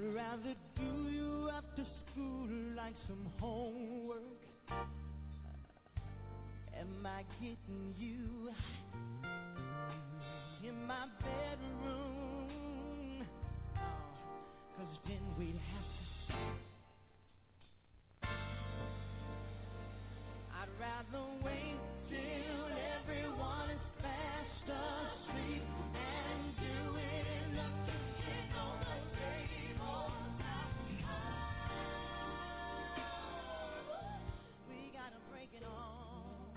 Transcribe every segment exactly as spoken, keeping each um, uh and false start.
I'd rather do you after school like some homework. Am I getting you in my bedroom? Oh, 'cause then we'd have to sleep. I'd rather wait till everyone is fast asleep and do it in the kitchen on the table. We gotta break it on.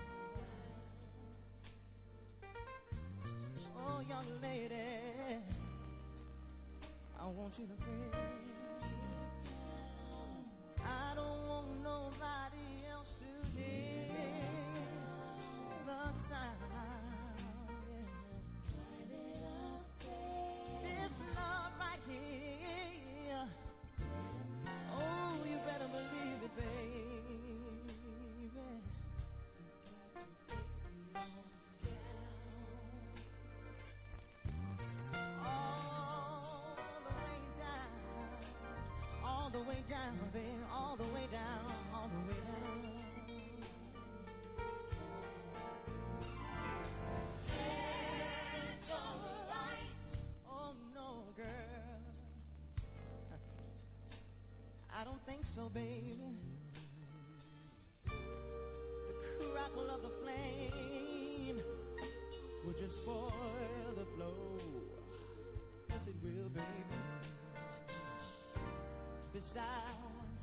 Oh, young lady, I want you to pay. I don't want nobody else to hear the sound. This love right here. Oh, you better believe it, baby. All the way down, baby, all the way down, all the way down. It's alright. Oh no, girl, I don't think so, baby. The crackle of the flame will just spoil the flow. Yes, it will, baby. Besides,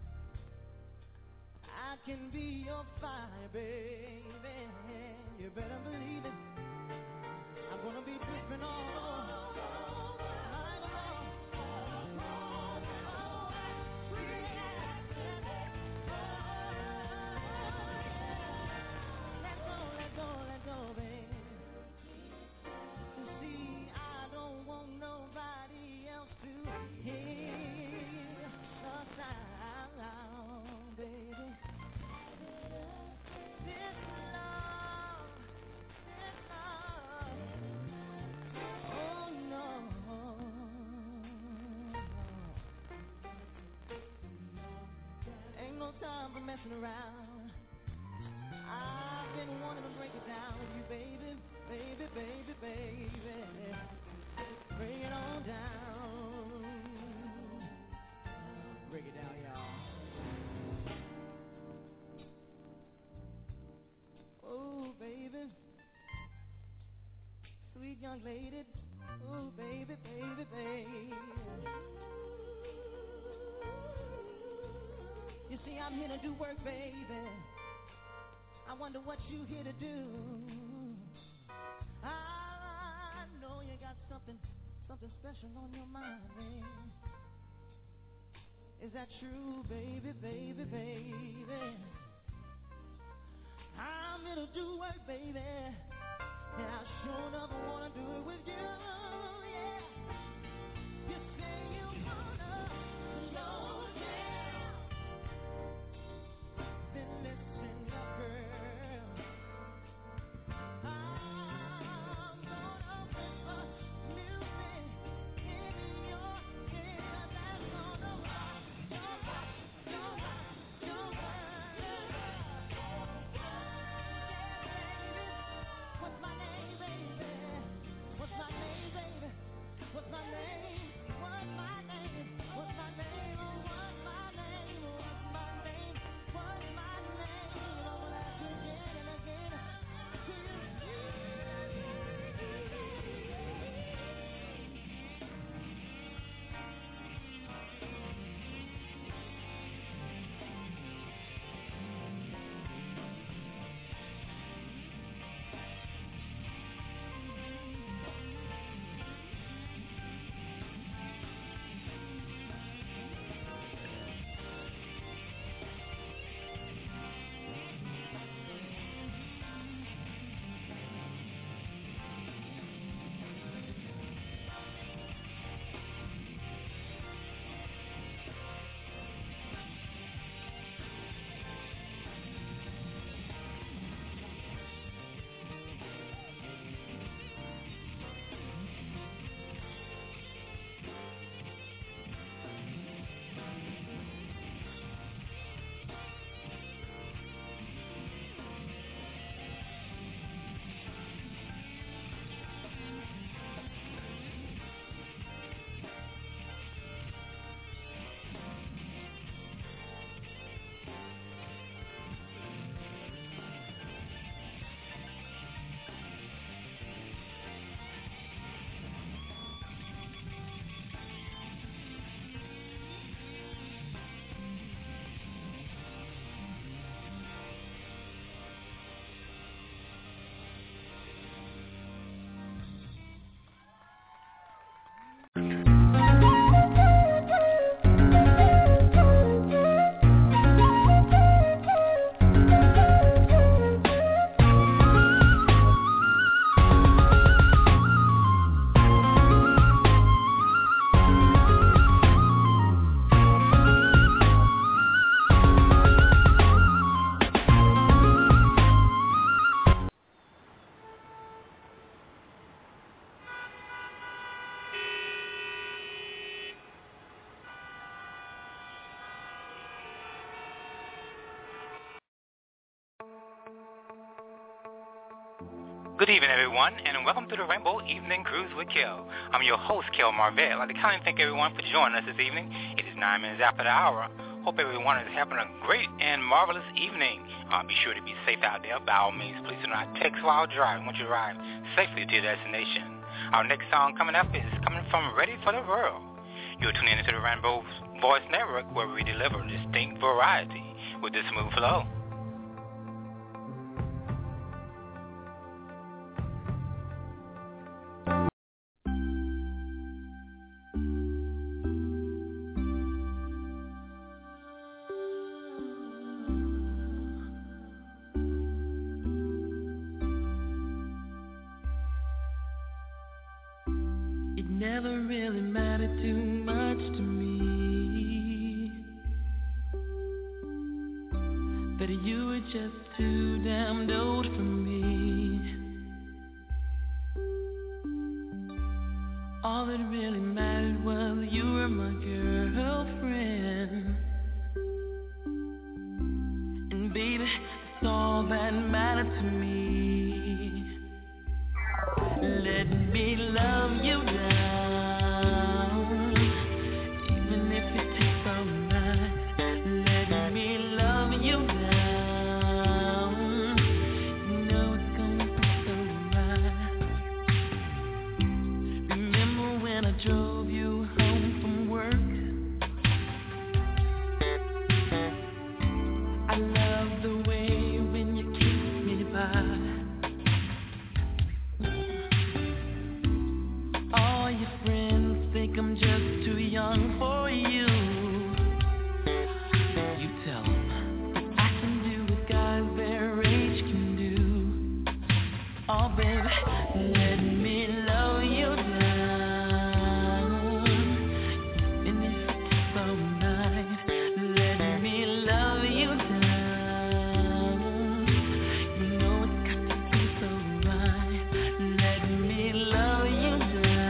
I can be your fire, baby. You better believe it. I'm gonna be dripping all over. Let go, let go, let go, baby. You see, I don't want nobody else to hear the sound, baby. This love, this love, oh no. Ain't no time for messing around. I've been wanting to break it down with you, baby, baby, baby, baby. Bring it on down. Break it down, y'all. Oh, baby. Sweet young lady. Oh, baby, baby, baby. You see, I'm here to do work, baby. I wonder what you here to do. I know you got something, something special on your mind, baby. Is that true, baby, baby, baby? I'm here to do work, baby, and I sure enough wanna do it with you, yeah. You say you wanna slow down, then listen up, girl. I'm gonna put the music in your ear that's gonna rock your rock, your rock, your world. Yeah, baby. What's my name, baby? What's my name, baby? What's my name? Good evening, everyone, and welcome to the Rainbow Evening Cruise with Kel. I'm your host, Kel Marvell. I'd like to kindly thank everyone for joining us this evening. It is nine minutes after the hour. Hope everyone is having a great and marvelous evening. Uh, be sure to be safe out there. By all means, please do not text while driving. Once you arrive safely to your destination. Our next song coming up is coming from Ready for the World. You're tuning into the Rainbow Voice Network, where we deliver distinct variety with this smooth flow. Never really mattered too much to me, but you were just too damn old for me. All that really mattered was you were my girlfriend, and baby, that's all that mattered to me. Let me love you down. I'm just too young for you. You tell them I can do what guys their age can do. Oh baby, let me love you down. And if it's all night, let me love you down. You know it's got to be so right. Let me love you down.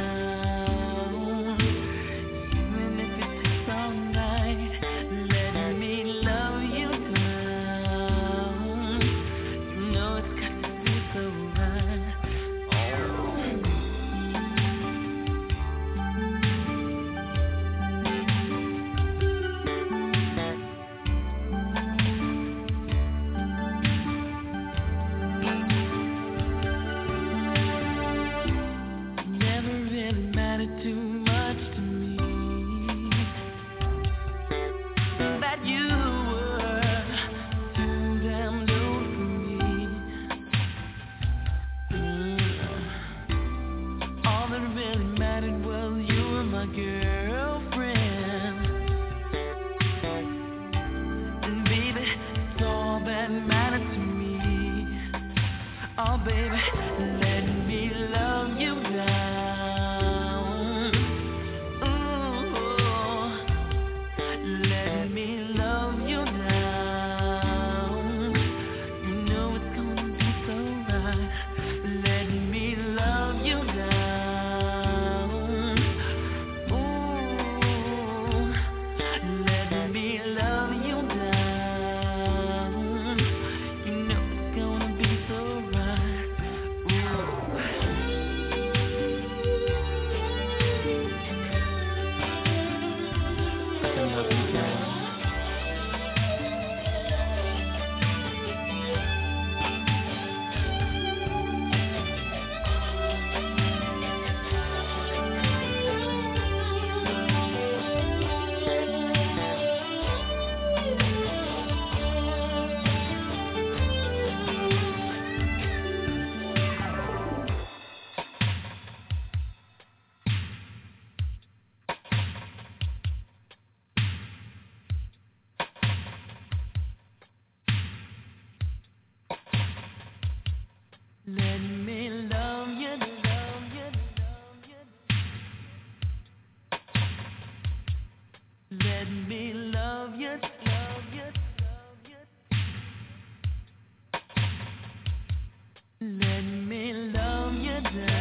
Let me love you, love you, love you. Let me love you, love you, love you. Let me love you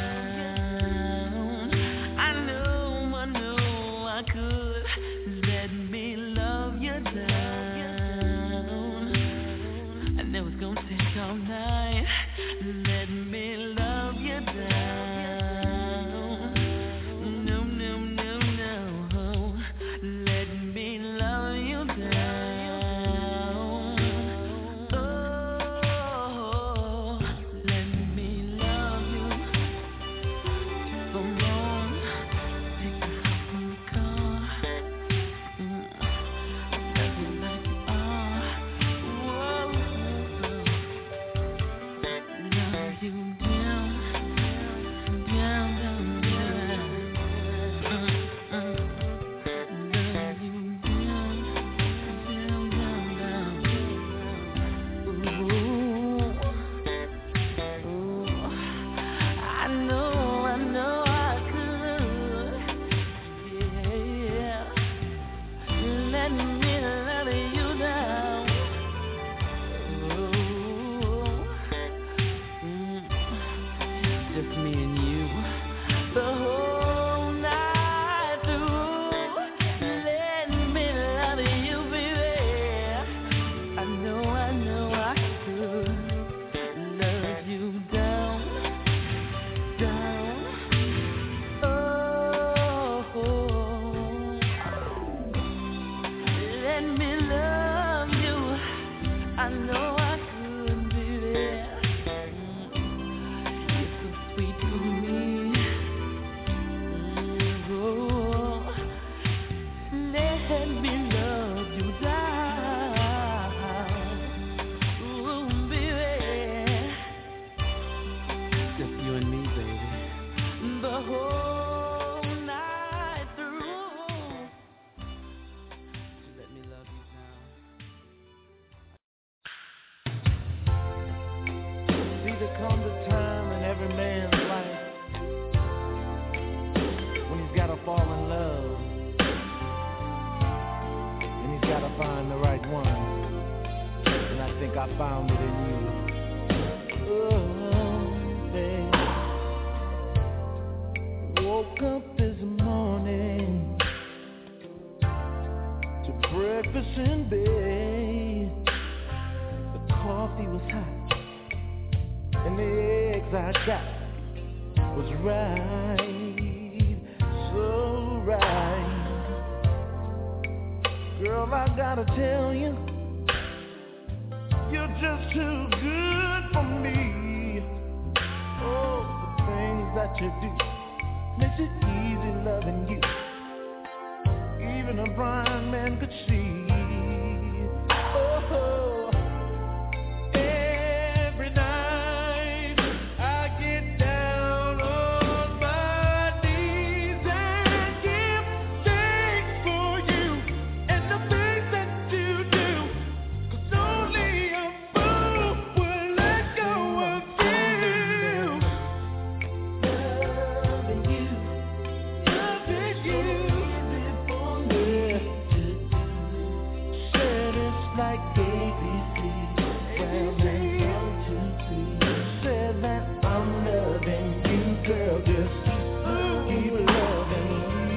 down. I know, I know I could. Let me love you down. I know it's gonna take all night. Let me love I got was right, so right. Girl, I gotta tell you, you're just too good for me. Oh, the things that you do makes it easy loving you. Even a blind man could see. Oh, every night I get down on my knees and give thanks for you and the things that you do. 'Cause only a fool would let go of you. Loving you, loving you. Like A B C, well, then one, two, three. Said that I'm loving you, girl, just keep loving me.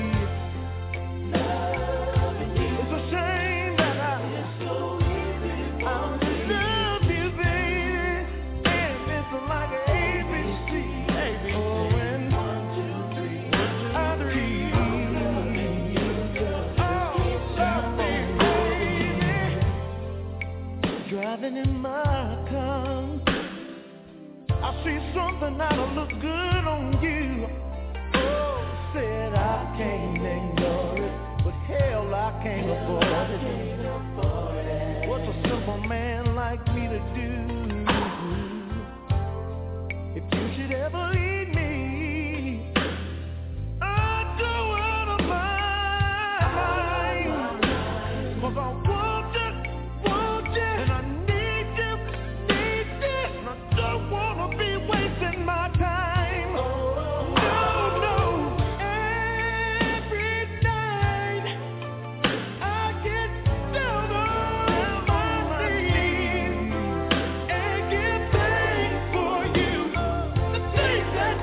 Loving you. It's a shame that I, it's so easy for I love you, baby. And it's like A B C, A B C. Oh, and one, two, three, one, two, three. I'm loving you, girl, just keep loving me. Driving in my car, I see something that'll look good on you. Oh, said I can't ignore it, but hell, I can't afford it. What's a simple man like me to do? If you should ever leave me, I'd go out of my mind. 'Cause I want you, want you, and I need you, need you, and I don't wanna be wasting my time. No, no. Every night I get down on my knees and give thanks for you, the things that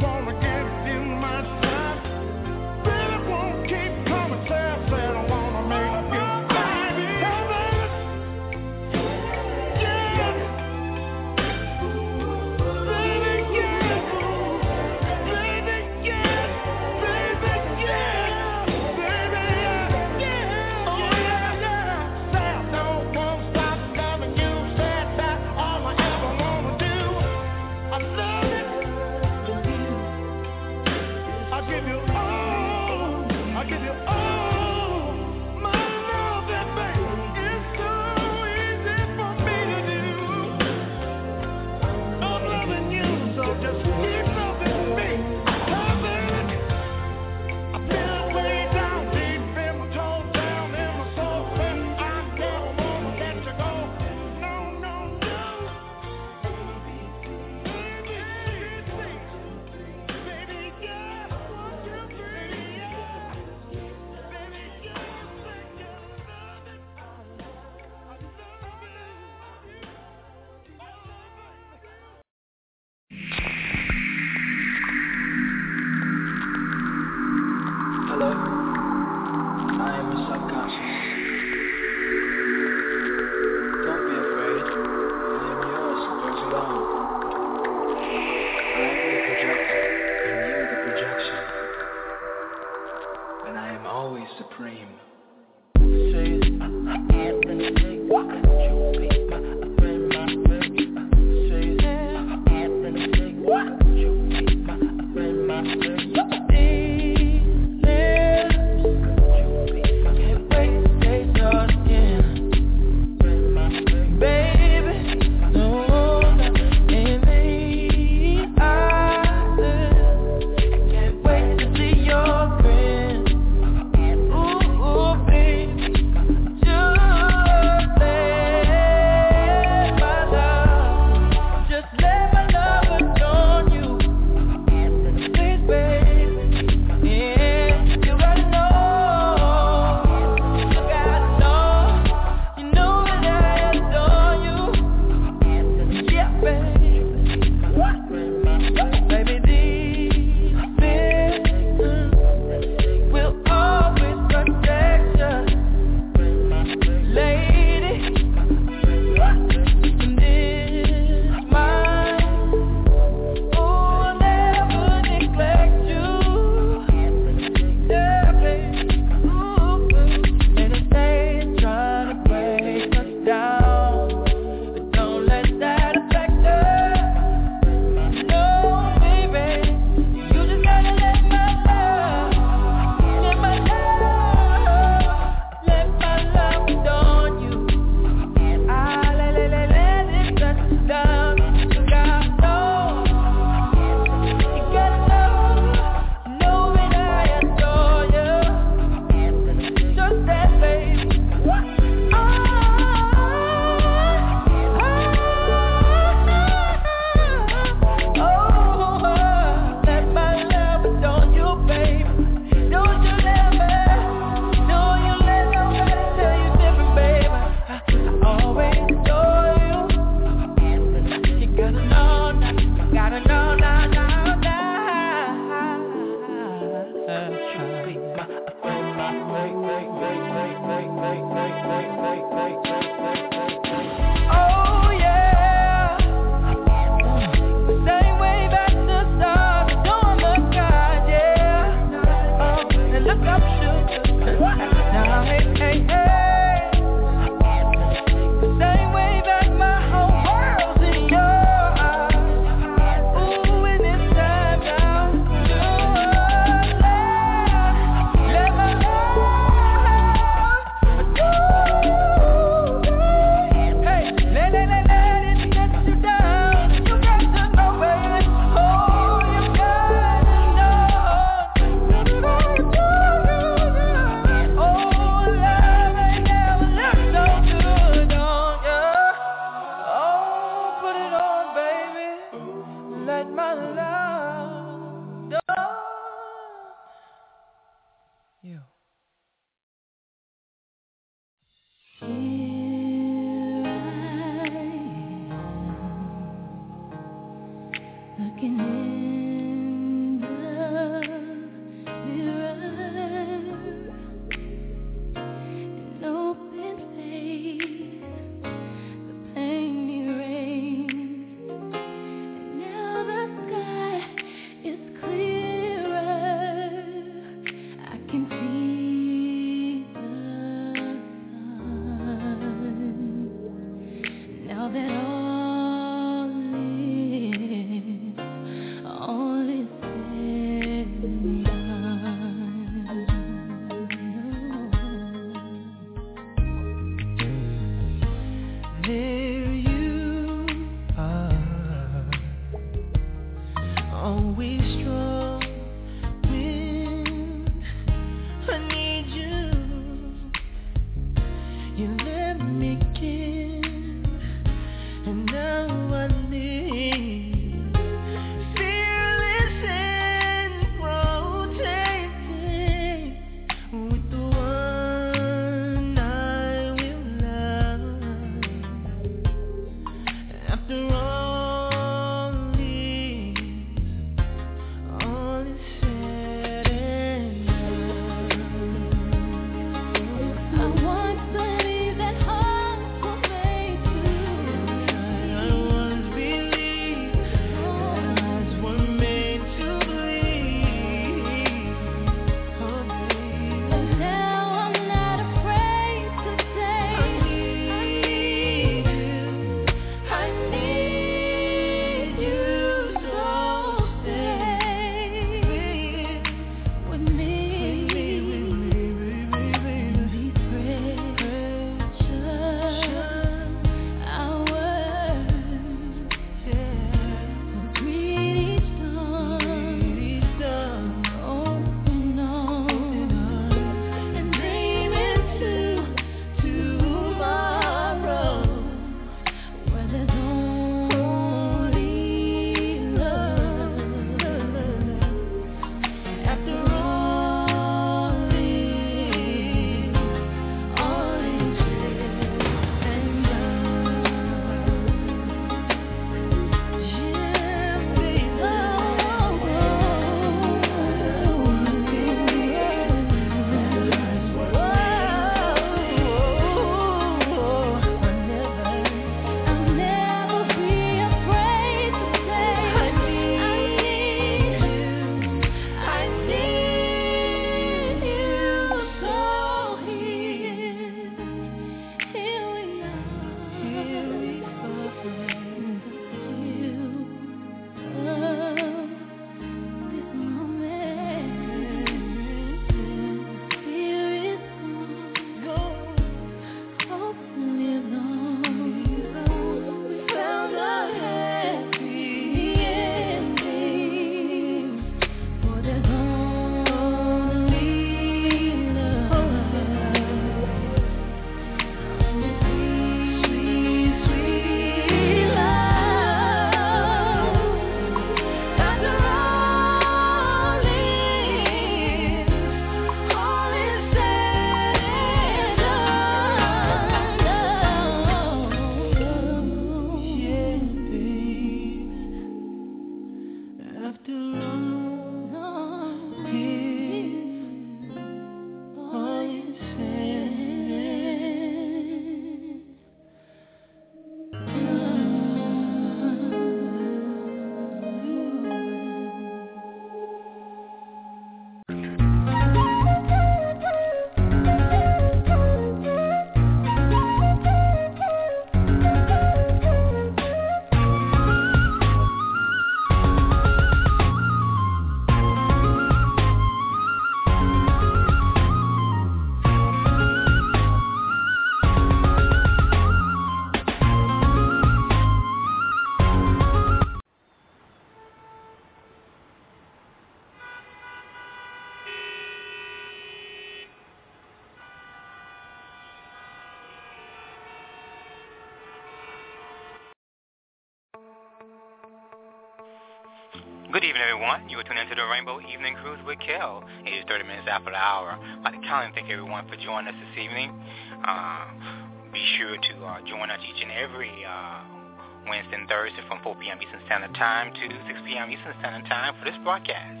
Good evening, everyone. You are tuned into the Rainbow Evening Cruise with Kel. It is thirty minutes after the hour. I'd like to count and thank everyone for joining us this evening. Uh, be sure to uh, join us each and every uh, Wednesday and Thursday from four p.m. Eastern Standard Time to six p.m. Eastern Standard Time for this broadcast.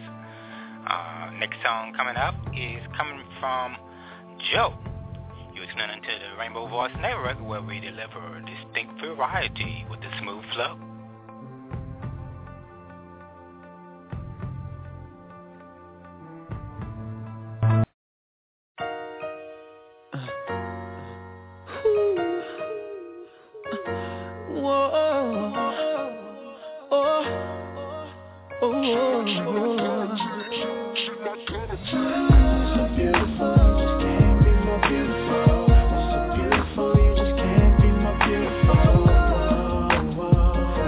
Uh, next song coming up is coming from Joe. You're tuning into the Rainbow Voice Network, where we deliver distinct variety with a smooth flow. Beautiful, you just can't be more beautiful.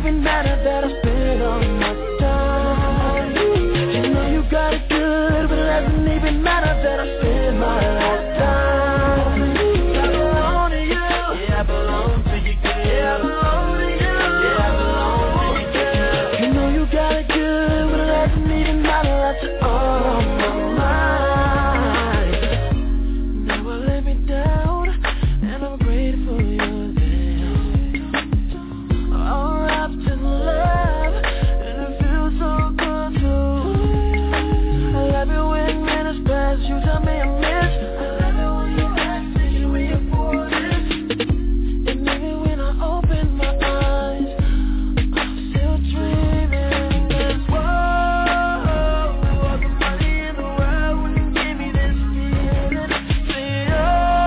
even matter that I spend all my time. You know you got it good, but it doesn't even matter that I spend my lifetime. I belong to you. Yeah, I belong to you, girl. Yeah, I belong to you. Yeah, I belong to you, girl. You know you got it good, but it doesn't even matter that you're all on my mind. Never let me down, and I'm grateful you're there. All wrapped in love, and it feels so good too. I love it when minutes pass, you tell me I miss. I love it when you ask me, when you're for this. And even when I open my eyes, I'm still dreaming this. Whoa, all the money in the world wouldn't give me this feeling. Say, oh,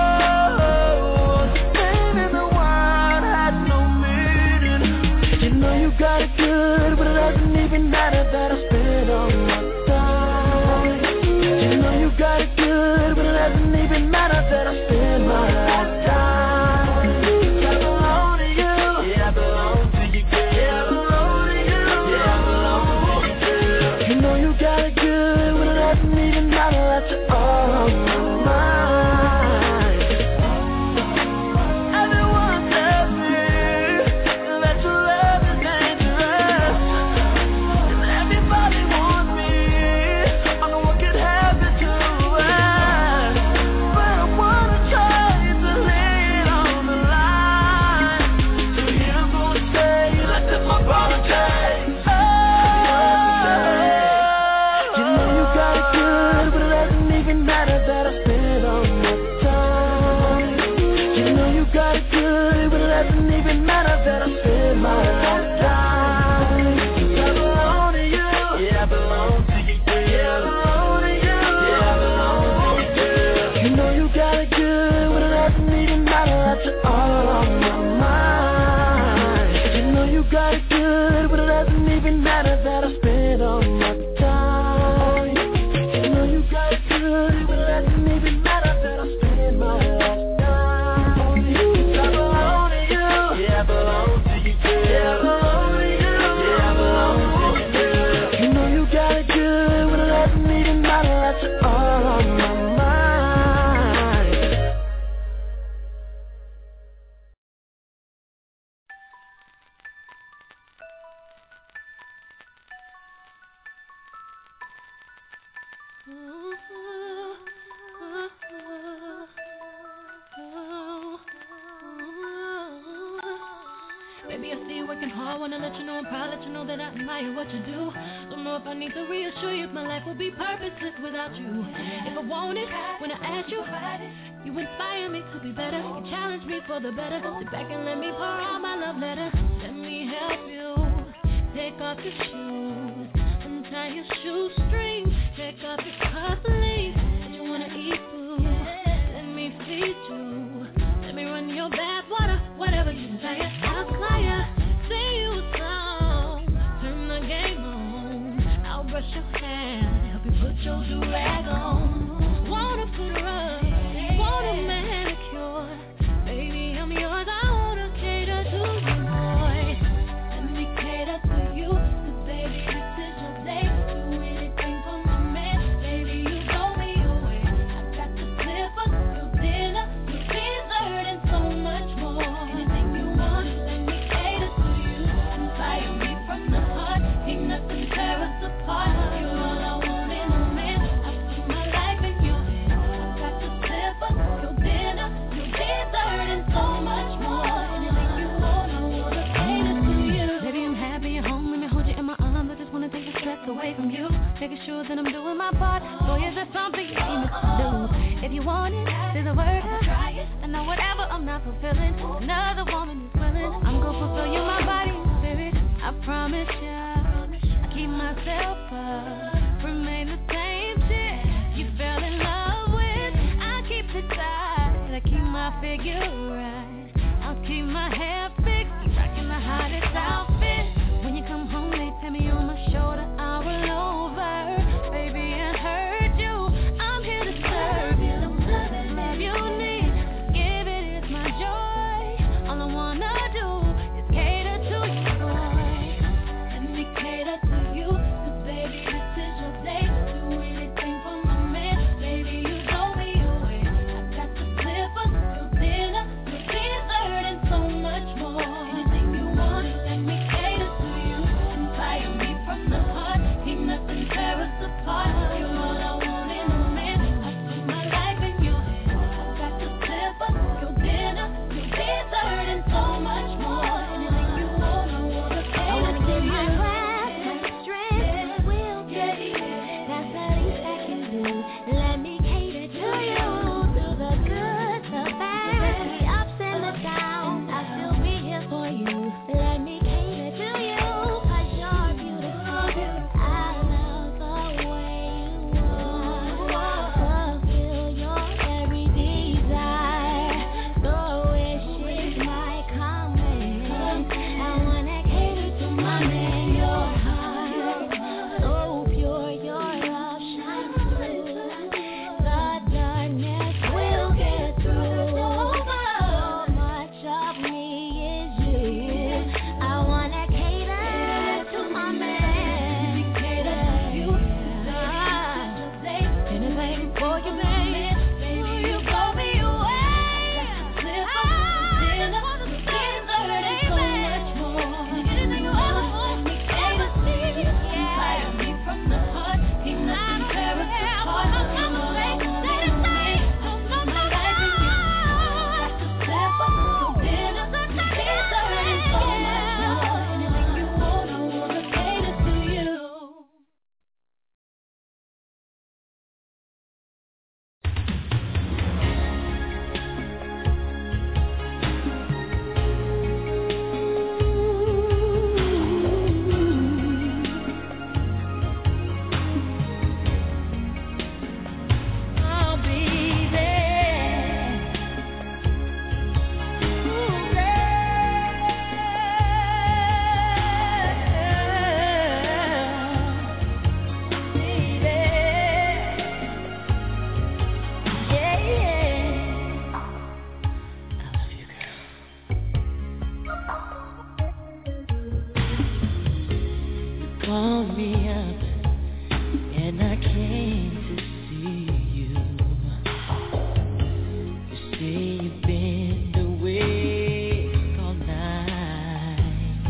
the pain in the world had no meaning. You know you got it good, but it doesn't even matter that I spend all my time. You know you got it good, but it doesn't even matter that I spend my lifetime. I belong to you. Yeah, I belong to you, girl. Yeah, I belong to you. Yeah, I belong to you, girl. You know you got it good, but it doesn't even matter that you're all on my mind. Everyone tells me that your love is dangerous, and everybody wants me. I know what could happen to us, but I wanna try to lay it on the line. So here's what I say, like this my apologize. You know you got it good, but it doesn't even matter that I spend all my time. You know you got it good, but it doesn't even matter that I spend my lifetime. I belong to you. Yeah, I belong to you, girl. Yeah, I belong to you. Yeah, I belong to you, girl. You know you got it good, but it doesn't even matter that you're all on my mind. You know you got it good, but it doesn't even matter that I spend all my time. You know you got it good, but it doesn't even matter that I spend my lifetime. I belong to you. Yeah, I belong to you, girl. Yeah, I belong to you. Yeah, I belong to you, girl. You know you got it good, but it doesn't even matter that you're all on my mind. Baby, I see you working hard, wanna let you know I'm proud, let you know that I admire what you do. Don't know if I need to reassure you if my life would be purposeless without you. If I want it, when I ask you, you inspire me to be better. You challenge me for the better. Sit back and let me pour out my love letter. Let me help you. Take off your shoes, untie your shoestrings. Take off your cufflinks. If you wanna eat food, let me feed you. Let me run your bath water, whatever you desire. I'll fly ya, sing you a song, turn the game on. I'll brush your hair, help you put your do-rag on. Wanna put her up, want a manicure. Baby, I'm yours, I wanna cater to you, boy. Let me cater to you, 'cause baby, this is your day. Do anything for my man, baby, you blow me away. I got the slipper, your dinner, your dessert, and so much more. Anything you want, let me cater to you. Inspire me from the heart, ain't nothing tear us apart. You're all I want in a man, I put my life in your hands. I got the slipper, your dinner, your dessert, and so much more. Anything you want, I wanna cater to you. Baby, I'm happy you're home, let me hold you in my arms. I just wanna take the stress away from you, making sure that I'm doing my part. Boy, is there something you need me to do? If you want it, there's a word, I'll try it. I know whatever I'm not fulfilling, another woman is willing. I'm gonna fulfill you, my body and spirit. I promise ya, I keep myself up, remain the same shit you fell in love with. I keep it tight, I keep my figure right. I'll keep my hair fixed, keep rocking the hottest outfit. When you come home, they tap me on my shoulder, I roll over. Baby, I heard you, I'm here to serve you. Love you need, give it is my joy. All I wanna do is cater to you, boy. me up, and I came to see you. You say you've been awake all night.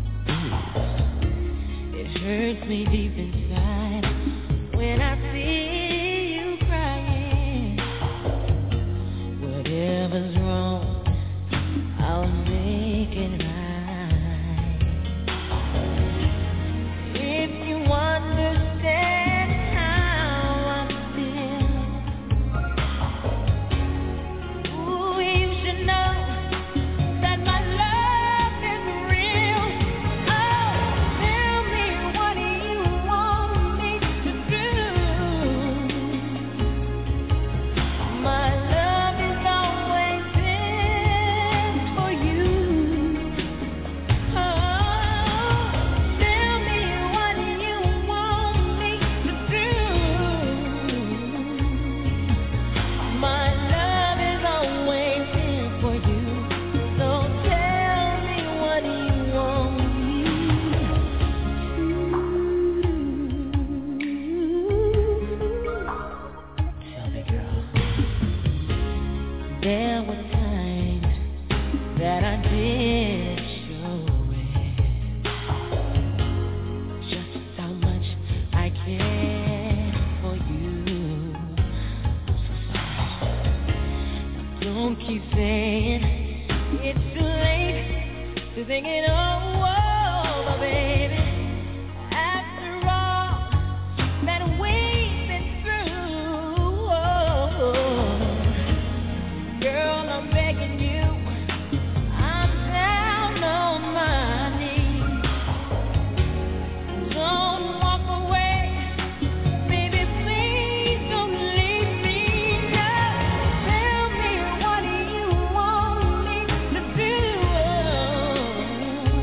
It hurts me deep inside when I see you crying. Whatever's wrong, I'll make it right. If you understand how I feel, ooh, you should know that my love is real. Oh, tell me, what do you want me to do? My love is always there for you. Oh, tell me, what do you want me to do? My love is always there for you. So tell me, what do you want me to do? Tell me, girl. There were times that I did show it, just how much I care for you. I'm so sorry. Don't keep saying it's too late to think it over, baby. After all that we've been through, girl, I'm begging you. I'm down on my knees. Don't walk away, baby. Please don't leave me. Now, tell me, what do you want me to do?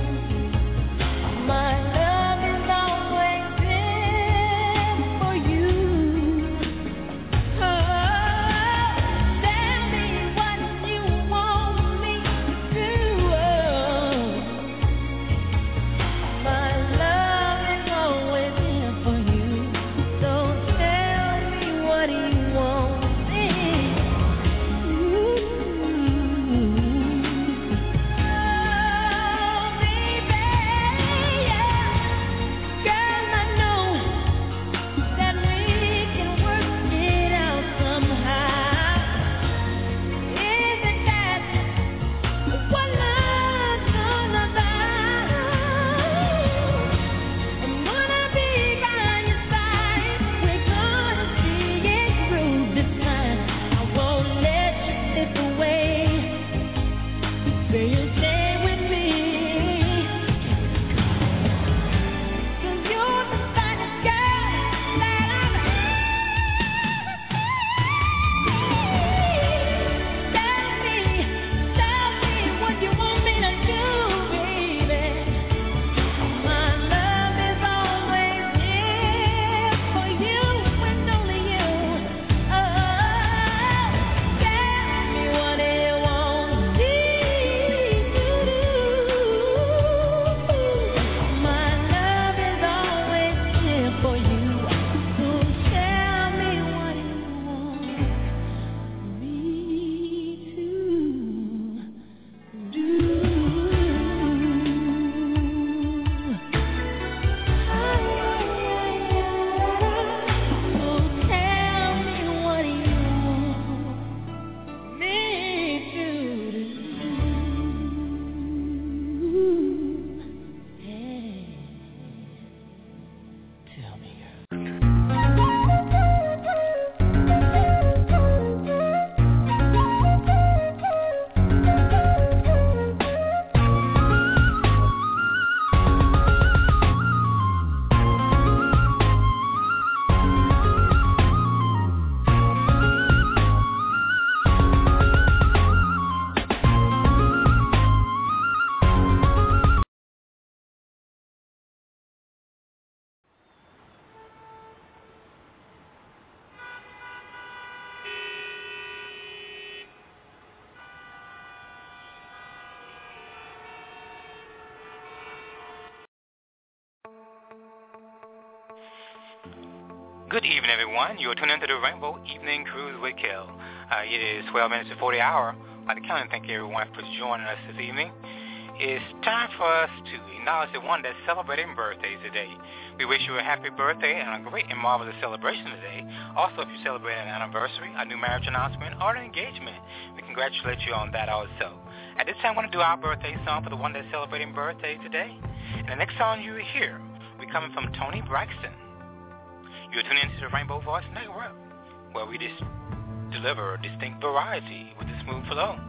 Good evening, everyone. You are tuned into the Rainbow Evening Cruise with Kel. Uh, it is twelve minutes before the hour. I'd like to count and thank everyone for joining us this evening. It's time for us to acknowledge the one that's celebrating birthdays today. We wish you a happy birthday and a great and marvelous celebration today. Also, if you celebrate an anniversary, a new marriage announcement, or an engagement, we congratulate you on that also. At this time, I want to do our birthday song for the one that's celebrating birthday today. And the next song you will hear will be coming from Tony Braxton. You're tuning into the Rainbow Voice Network, where we just deliver a distinct variety with a smooth flow.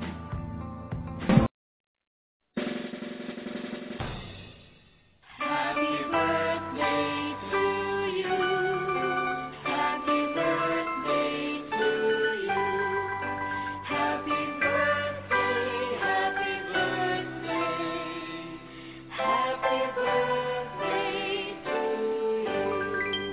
Happy birthday to you. Happy birthday to you. Happy birthday, happy birthday. Happy birthday to you.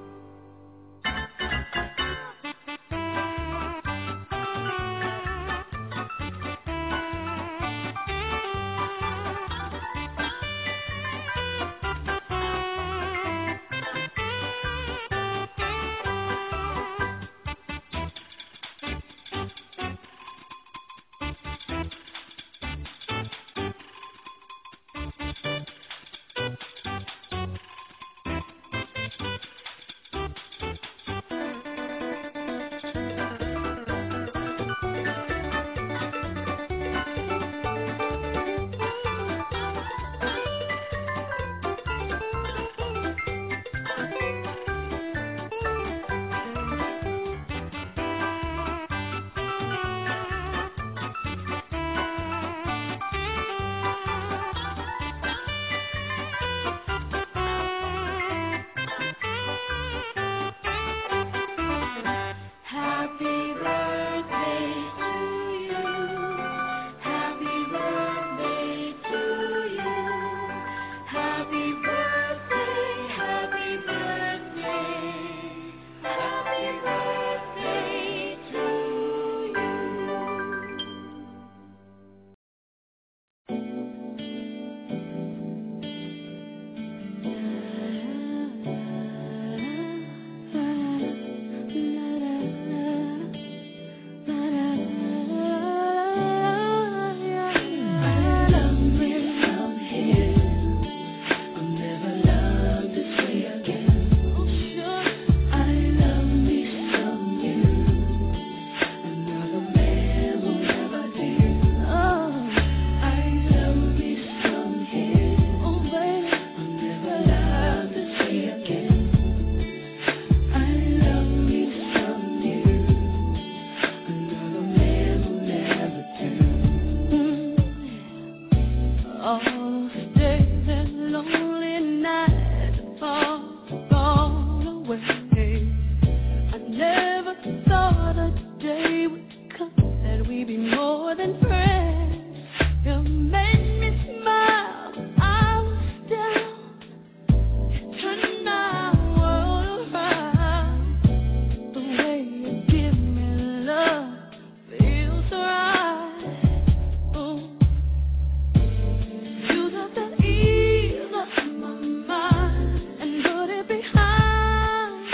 Happy birthday to you. Happy birthday to you. Happy birthday, happy birthday. Happy birthday to all days and lonely nights far gone away. I never thought a day would come that we'd be more than friends. You made me smile when I was down. You turned my world around. The way you give me love feels so right. Ooh. You took the ease off my mind and put it behind.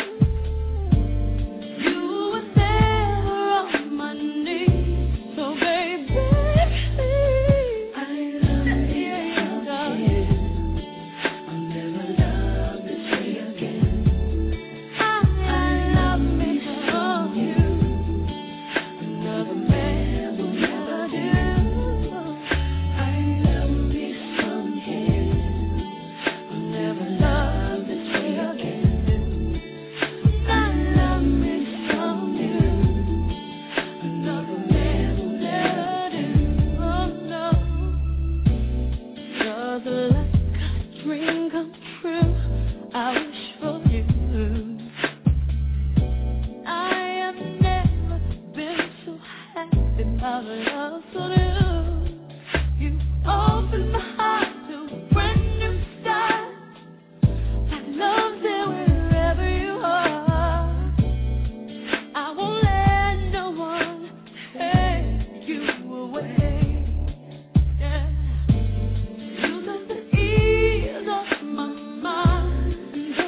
You were there on my knees, so baby, I love you, darling. I'll never love this way again. I love me from you. Another man will never do. I love me from him. I'll never love this way again. I love me from you. Another man will never do. Oh no. Does like a dream come true? I wish for you. I have never been so happy, my love so new. You opened my heart to a brand new start. I love you wherever you are. I won't let no one take you away. Yeah. You took the ease off my mind and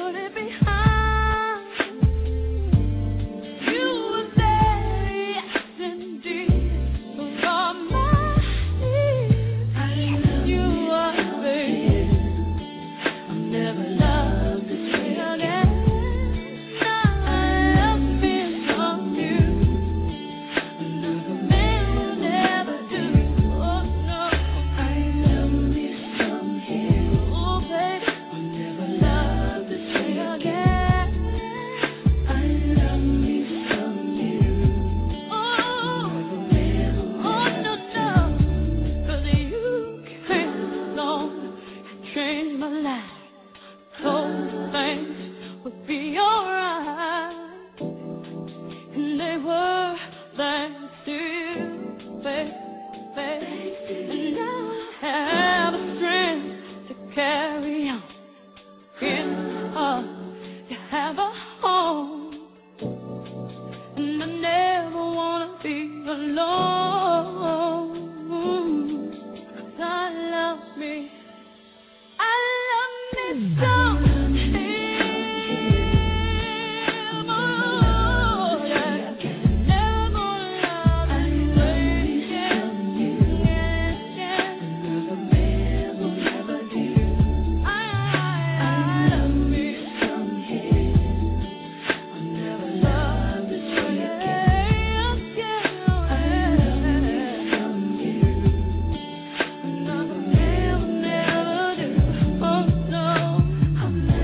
my life. Told things would be alright, and they were. Thanks to you, baby, and now I have the strength to carry on. It's hard to have a home, and I never wanna be alone. 'Cause I love me, I love me so. I'm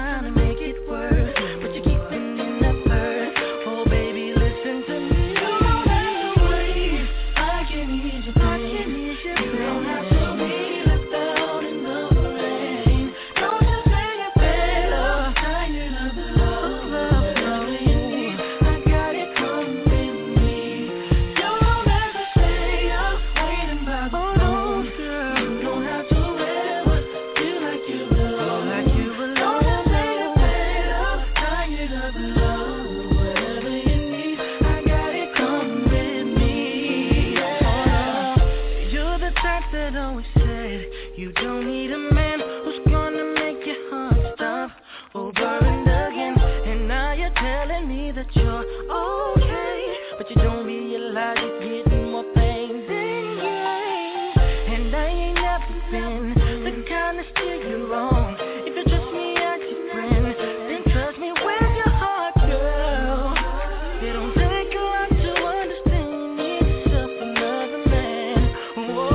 trying to make it work, but you keep ending up hurt. Oh baby, listen to me. You don't have to worry, I can ease your pain. You don't have to be left out in the rain. Don't you say you're better, tired of the love, love, love you need. I got it coming with me. You don't have to stay up waiting by the phone. Girl, you don't have to ever feel like you belong. Like you belong. Don't you say you're better, tired of the love, whatever you need. I got it coming with me. Yeah. You're the type that always said you don't need a man who's gonna make your heart stop over and again. And now you're telling me that you're okay, but you don't realize it's getting more pain than gain. And I ain't never been the kind to steer you wrong. If you trust me as your friend, then trust me with your heart, girl. It don't take a lot to understand you need yourself another man. Whoa,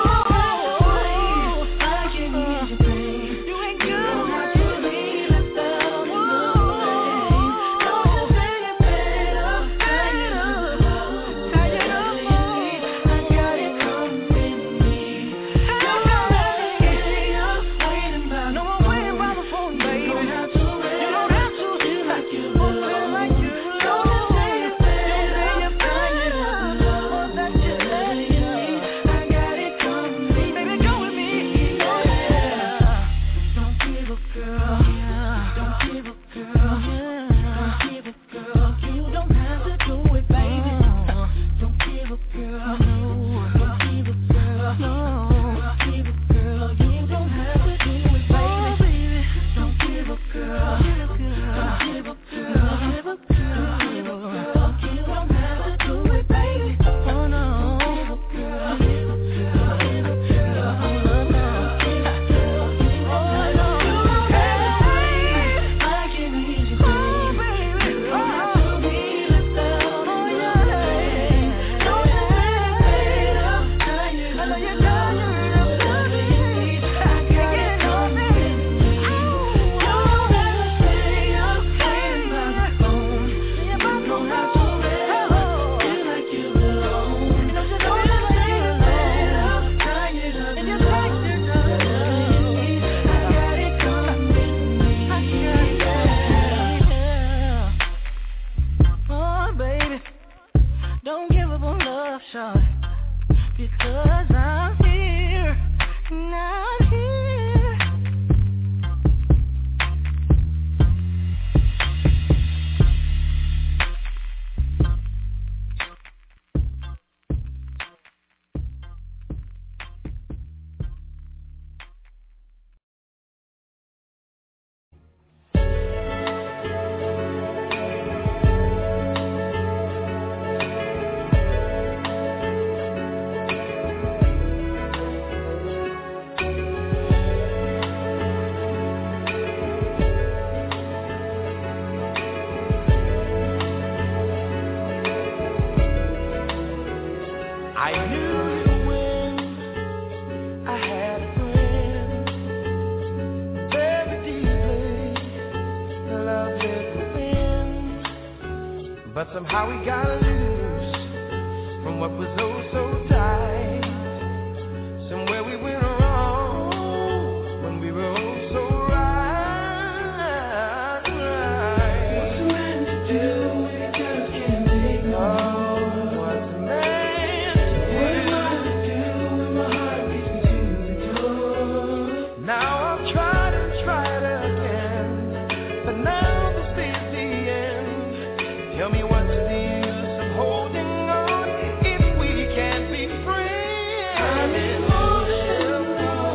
I can ease your pain. You ain't good. You don't have to be left out in the rain. Don't you say you're better, tired of love, tired of love. I got it coming with me. You don't have to stay up waiting by no one waiting by the phone, baby. You don't have to. You don't have to feel like you belong. Like you belong. Don't you say you're better, tired of love that you need. I got it coming with me. Baby, go with me. Yeah. Don't give up, girl. Don't give up, girl. Don't give up, girl. You don't have to do it, baby. Don't give up, girl. Don't give up, girl. Don't give up, girl. You don't have to do it, baby. Don't give up, girl. Don't give up, girl. Don't give up, girl. Don't give up, girl. You don't have to do it, baby. Oh no. Don't give up, girl. Don't give up, girl. Oh no. I can ease your pain. You don't have to be left out in the rain. Don't you say you're better, tired of love, whatever you need. I got it coming with me. You don't have to stay up waiting by the phone. You don't have to ever feel like you belong. Don't you say you're better, tired of the love, whatever you need. I got it coming with me. Oh baby, don't give up on love, shawty, because I'm here, and I'm here. I knew you when I had a friend. Very deeply, loved it within. But somehow we got loose from what was oh so tight. Somewhere we went wrong when we were oh so right. What's a man to do when he just can't take no more? What's a man to do? What am I to do when my heart beats me to the door? Now I've tried and tried again, but now this is the end. Tell me what's the use of holding on if we can't be friends? I'm emotional,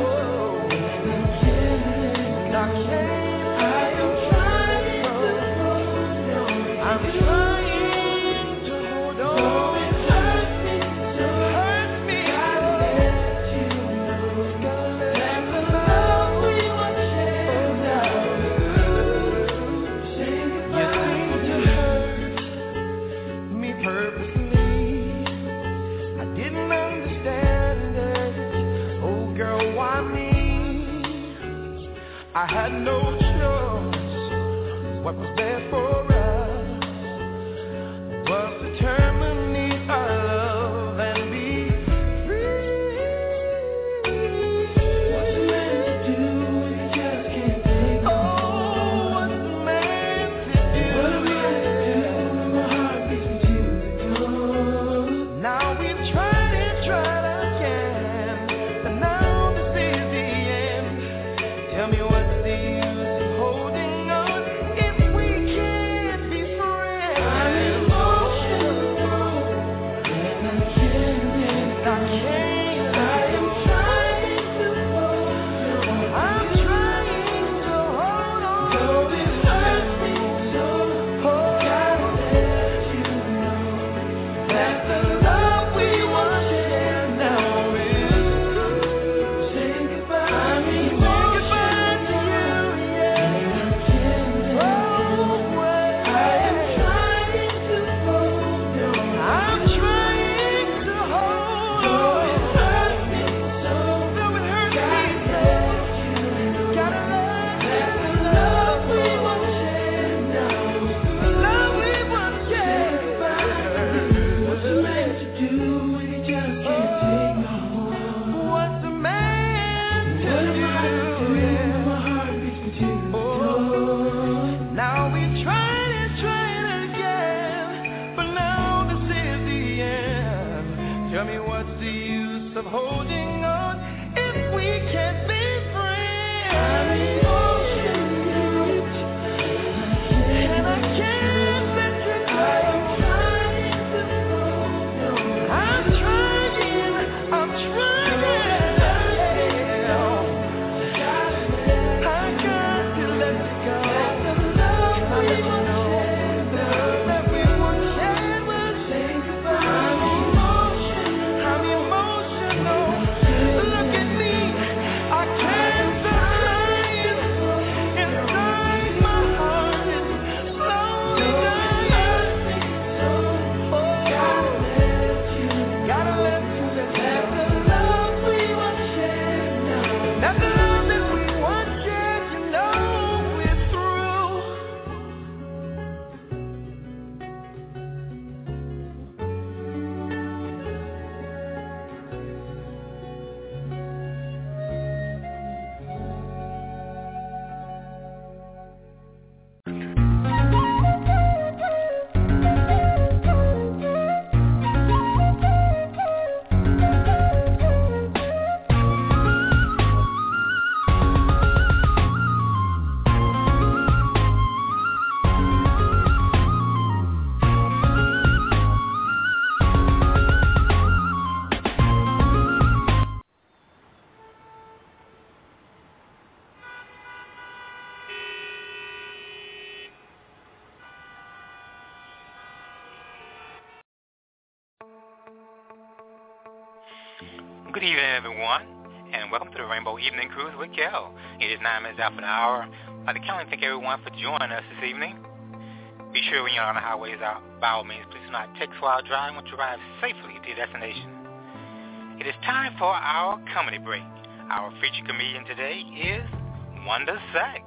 and I can't. I am trying to hold on. I'm trying to hold on. Oh, it hurts me so. Hurts me. Gotta let you know that the love we once shared now. Say goodbye to hurt. Good evening, everyone, and welcome to the Rainbow Evening Cruise with Kel. It is nine minutes after the hour. I'd like to kindly thank everyone for joining us this evening. Be sure when you're on the highways, out, by all means, please do not text while driving. Want to arrive safely to your destination. It is time for our comedy break. Our featured comedian today is Wanda Sykes.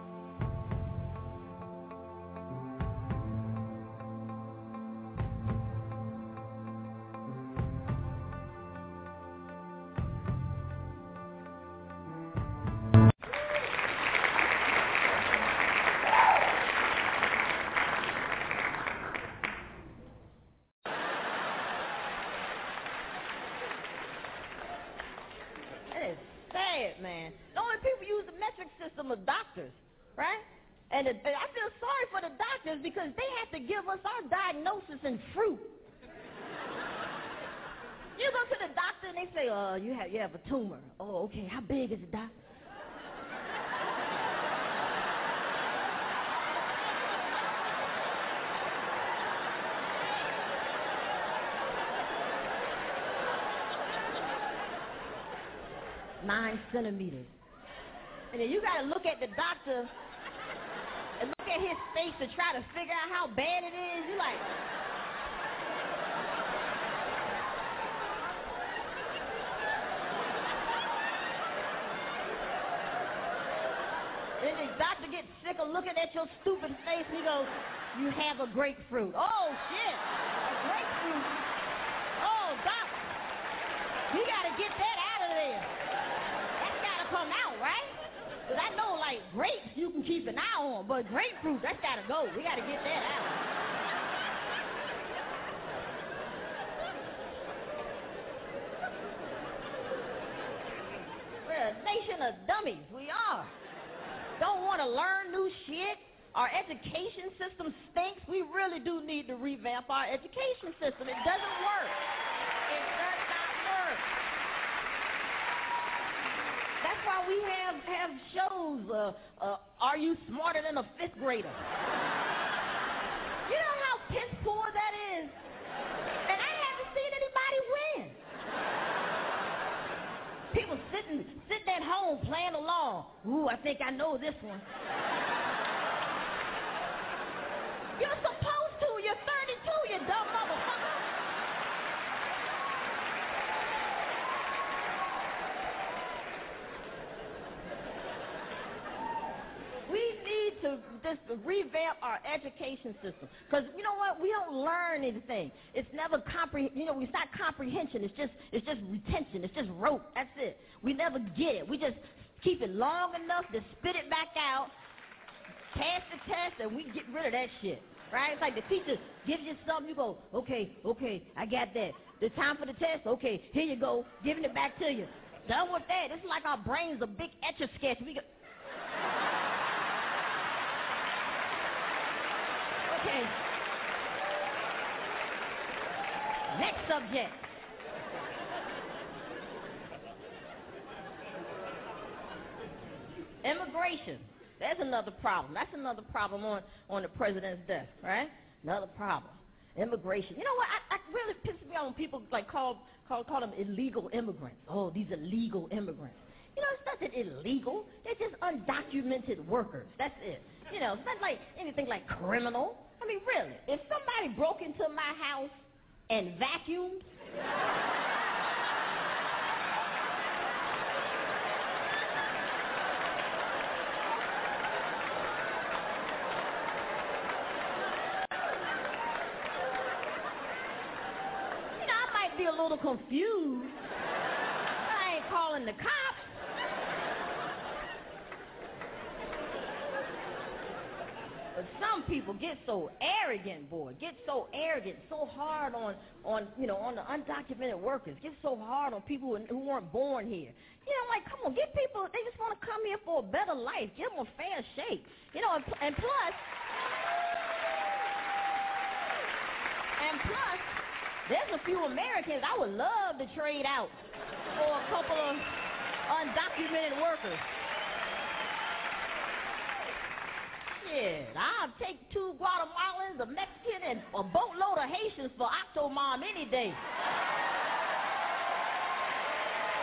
Doctors, right? And, it, and I feel sorry for the doctors because they have to give us our diagnosis in fruit. You go to the doctor and they say, "Uh, you have you have a tumor." "Oh, okay. How big is it, doc?" Nine centimeters. And then you got to look at the doctor and look at his face to try to figure out how bad it is. You're like... And the doctor gets sick of looking at your stupid face and he goes, "You have a grapefruit." "Oh, shit. A grapefruit. Oh, doc. You got to get that out of there. That's got to come out, right? Because I know, like, grapes you can keep an eye on, but grapefruit, that's got to go. We got to get that out. We're a nation of dummies. We are. Don't want to learn new shit. Our education system stinks. We really do need to revamp our education system. It doesn't work. It does not work. That's why we have, have shows, uh, uh, Are You Smarter Than a Fifth Grader? You know how piss poor that is? And I haven't seen anybody win. People sitting, sitting at home playing along. "Ooh, I think I know this one." You're supposed to. You're thirty-two, you dumb motherfucker. We need to just revamp our education system. Because you know what? We don't learn anything. It's never comprehend. You know, it's not comprehension. It's just it's just retention. It's just rote. That's it. We never get it. We just keep it long enough to spit it back out, pass the test, and we get rid of that shit. Right? It's like the teacher gives you something. You go, "Okay, okay, I got that. The time for the test. Okay, here you go. Giving it back to you. Done with that. This is like our brains a big etch-a-sketch. We go. Okay. Next subject. Immigration. That's another problem. That's another problem on, on the president's desk, right? Another problem. Immigration. You know what? I, I really pisses me off when people like call call call them illegal immigrants. "Oh, these illegal immigrants." You know, it's nothing illegal. They're just undocumented workers. That's it. You know, it's not like anything like criminal. I mean, really, if somebody broke into my house and vacuumed, you know, I might be a little confused. I ain't calling the cops. But some people get so arrogant, boy. Get so arrogant, so hard on, on you know, on the undocumented workers. Get so hard on people who, who weren't born here. You know, like, come on, give people, they just want to come here for a better life. Give them a fair shake. You know, and, and plus, and plus, there's a few Americans I would love to trade out for a couple of undocumented workers. Yeah, I'll take two Guatemalans, a Mexican, and a boatload of Haitians for Octomom any day.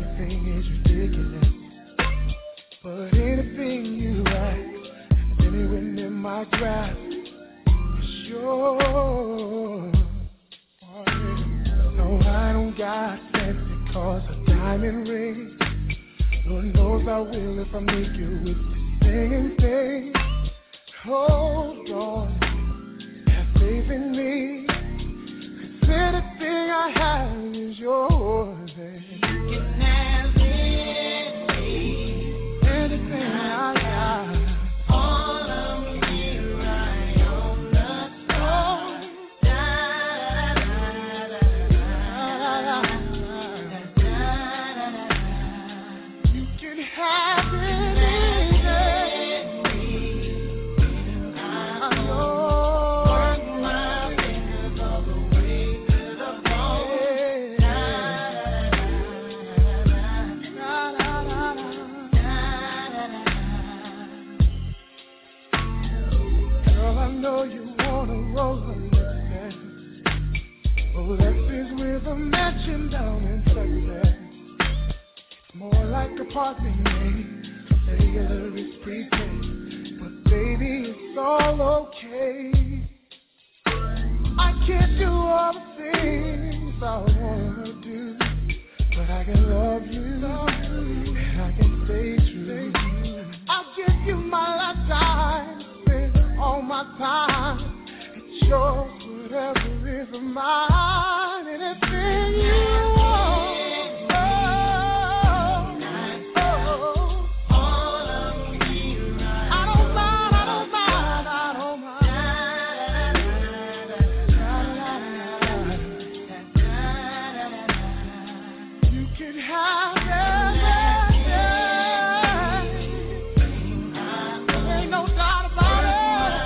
everything is ridiculous. But anything you ask, anyone in my grasp, is yours. Oh, yeah. No, I don't got fancy cars or diamond rings. Lord knows I will if I make you with this singing thing. Hold on, have faith in me. Cause anything I have is yours. And you can have anything, anything I got. All of me right on the spot. Da da da da da da. You can have it. Know you wanna roll a Lexus. Oh, Lexus with a mansion down in Texas. It's more like apartment name. Cellular is prepaid, but baby, it's all okay. I can't do all the things I wanna do, but I can love you, and I can stay true. I'll give you my lifetime. All my time, it's yours, whatever is mine, anything you want. Oh, oh, all of me right. I don't mind, I don't mind, I don't mind. You can have it, ain't no doubt about it.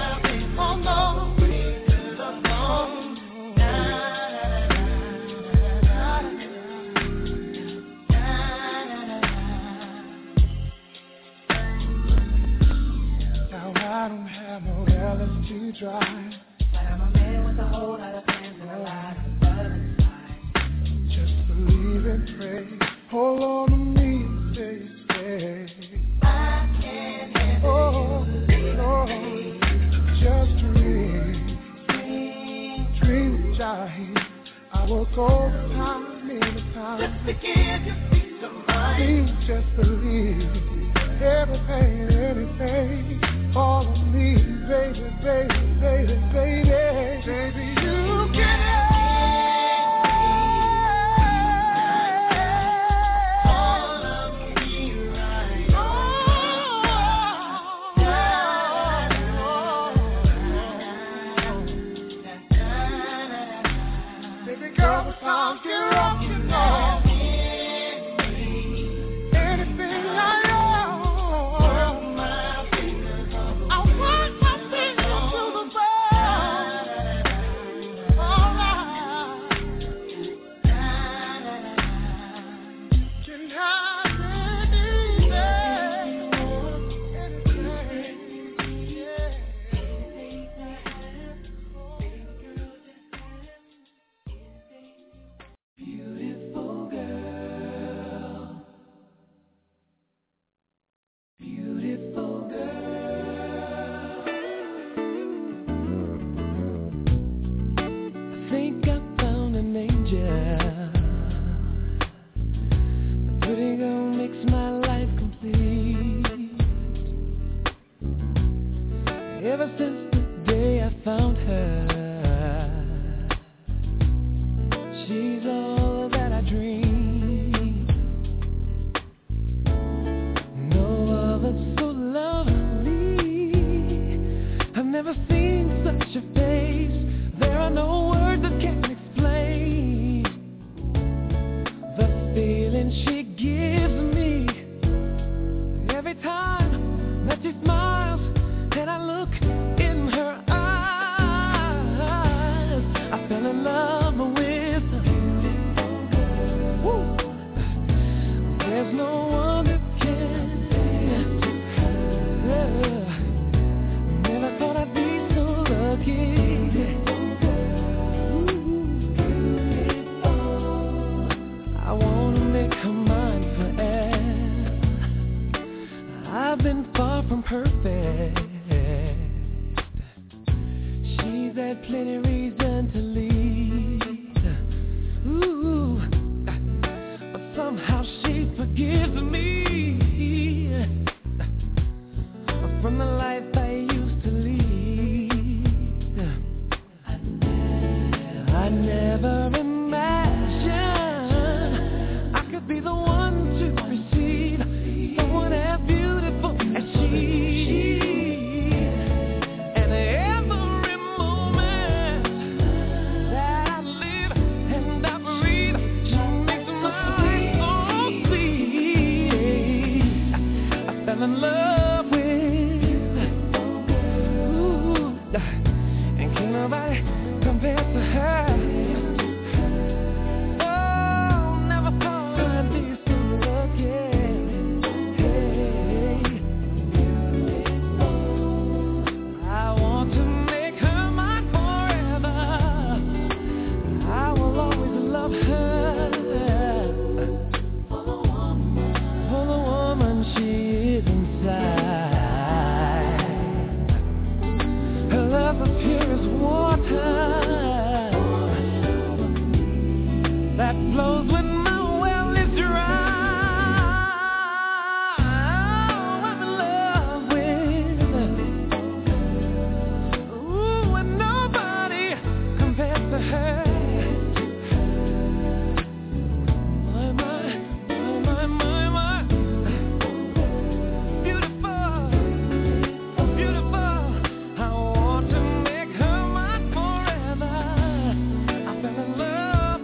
I don't have no L S to drive, but I'm a man with a whole lot of plans and a lot of love inside. Just believe and pray, hold on to me and stay, stay. I can't handle oh, you, oh, just dream, dream, dream with child. I will go the time, any time, just to give you peace of mind. Please just believe everything, anything. All of me, baby, baby, baby, baby, baby, you can have all of me right. Oh, yeah. Baby girl, the songs get rock, you know. Anything I'm perfect. She's had plenty reason to leave. Ooh, but somehow she forgives me from the life I used to lead. I never, I never imagined I could be the one to receive someone as beautiful as she. And every moment that I live and I breathe, she makes my life so sweet. I fell in love with, ooh, and can't nobody compare to her. That flows when my well is dry. I'm in love with, ooh, and nobody compares to her. My, my, my, my, my, beautiful, beautiful. I want to make her mine forever. I fell in love.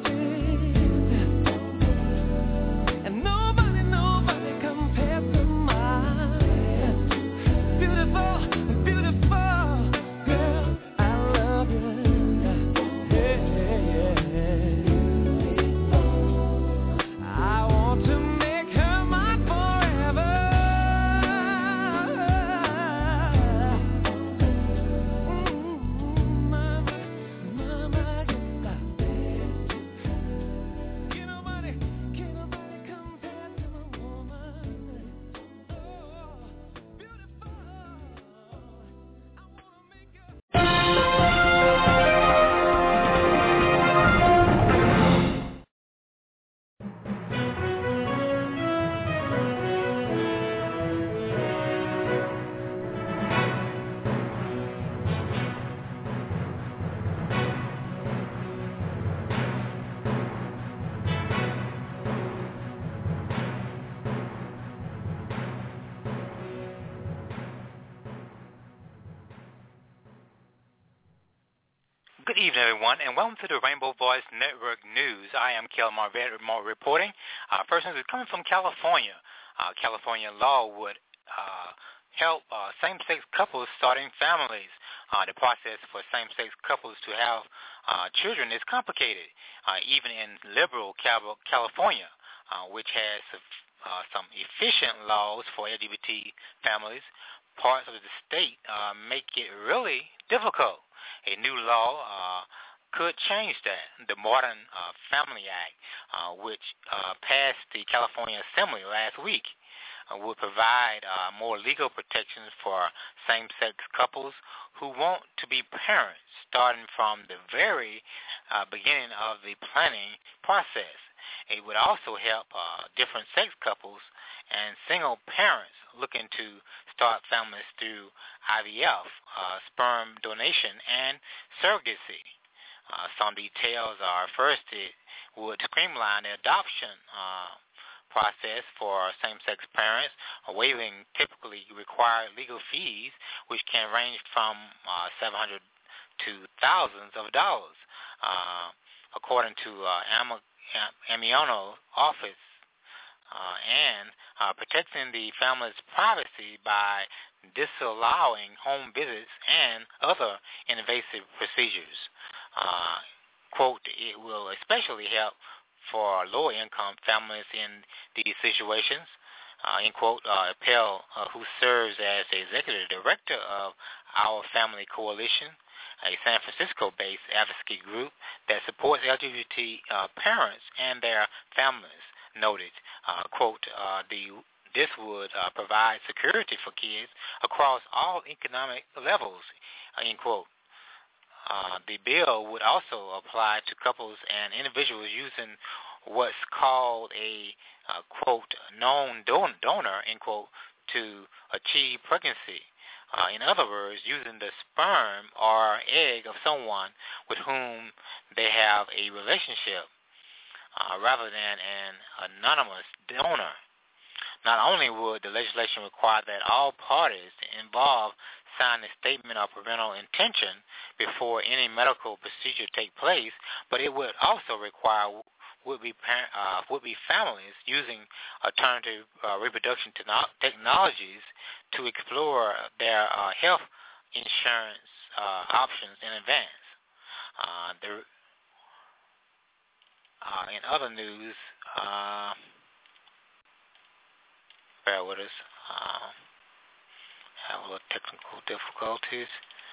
Good evening, everyone, and welcome to the Rainbow Voice Network News. I am Kel Marvette reporting. Uh, first news is coming from California. Uh, California law would uh, help uh, same-sex couples starting families. Uh, the process for same-sex couples to have uh, children is complicated, uh, even in liberal Cal- California, uh, which has uh, some efficient laws for L G B T families. Parts of the state uh, make it really difficult. A new law uh, could change that. The Modern uh, Family Act, uh, which uh, passed the California Assembly last week, uh, would provide uh, more legal protections for same-sex couples who want to be parents, starting from the very uh, beginning of the planning process. It would also help uh, different sex couples and single parents looking to start families through I V F, uh, sperm donation, and surrogacy. Uh, some details are, first, it would streamline the adoption uh, process for same-sex parents, waiving typically required legal fees, which can range from uh, seven hundred dollars to thousands of dollars. Uh, according to uh, Am- Amiano office, uh, and uh, protecting the family's privacy by disallowing home visits and other invasive procedures. Uh, quote, it will especially help for lower-income families in these situations. Uh, end quote, uh, Appel, uh, who serves as the executive director of Our Family Coalition, a San Francisco-based advocacy group that supports L G B T uh, parents and their families, noted, uh, quote, uh, the This would uh, provide security for kids across all economic levels, end quote. Uh, the bill would also apply to couples and individuals using what's called a, uh, quote, known don- donor, end quote, to achieve pregnancy. Uh, in other words, using the sperm or egg of someone with whom they have a relationship uh, rather than an anonymous donor. Not only would the legislation require that all parties involved sign a statement of parental intention before any medical procedure take place, but it would also require would-be uh, would-be families using alternative uh, reproduction te- technologies to explore their uh, health insurance uh, options in advance. Uh, the, uh, in other news, uh, bear with us. Uh, have a little technical difficulties.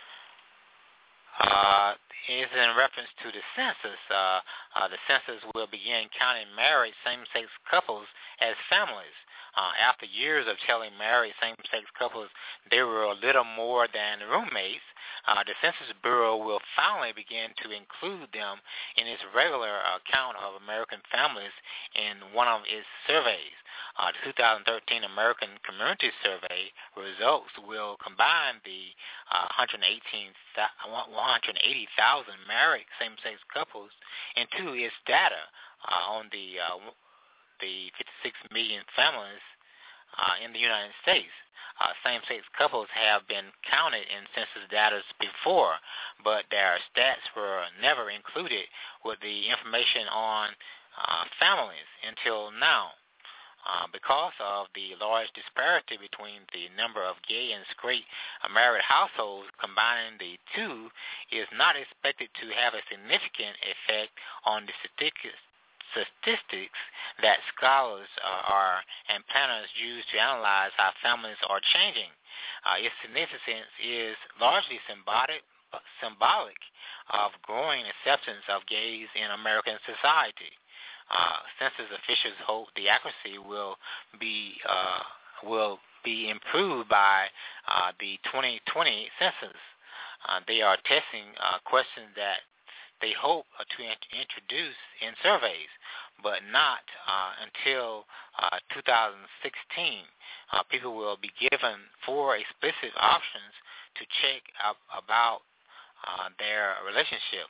Uh, is in reference to the census. Uh, uh, the census will begin counting married same-sex couples as families. Uh, after years of telling married same-sex couples they were a little more than roommates, uh, the Census Bureau will finally begin to include them in its regular uh, count of American families in one of its surveys. Uh, the two thousand thirteen American Community Survey results will combine the uh, one hundred eighty thousand married same-sex couples into its data uh, on the uh, the fifty-six million families uh, in the United States. Uh, same-sex couples have been counted in census data before, but their stats were never included with the information on uh, families until now. Uh, because of the large disparity between the number of gay and straight married households, combining the two is not expected to have a significant effect on the statistics statistics that scholars uh, are and planners use to analyze how families are changing. Uh, its significance is largely symbolic, symbolic of growing acceptance of gays in American society. Uh, census officials hope the accuracy will be uh, will be improved by uh, the twenty twenty census. Uh, they are testing uh, questions that they hope uh, to int- introduce in surveys, but not uh, until uh, two thousand sixteen. Uh, people will be given four explicit options to check up about uh, their relationship.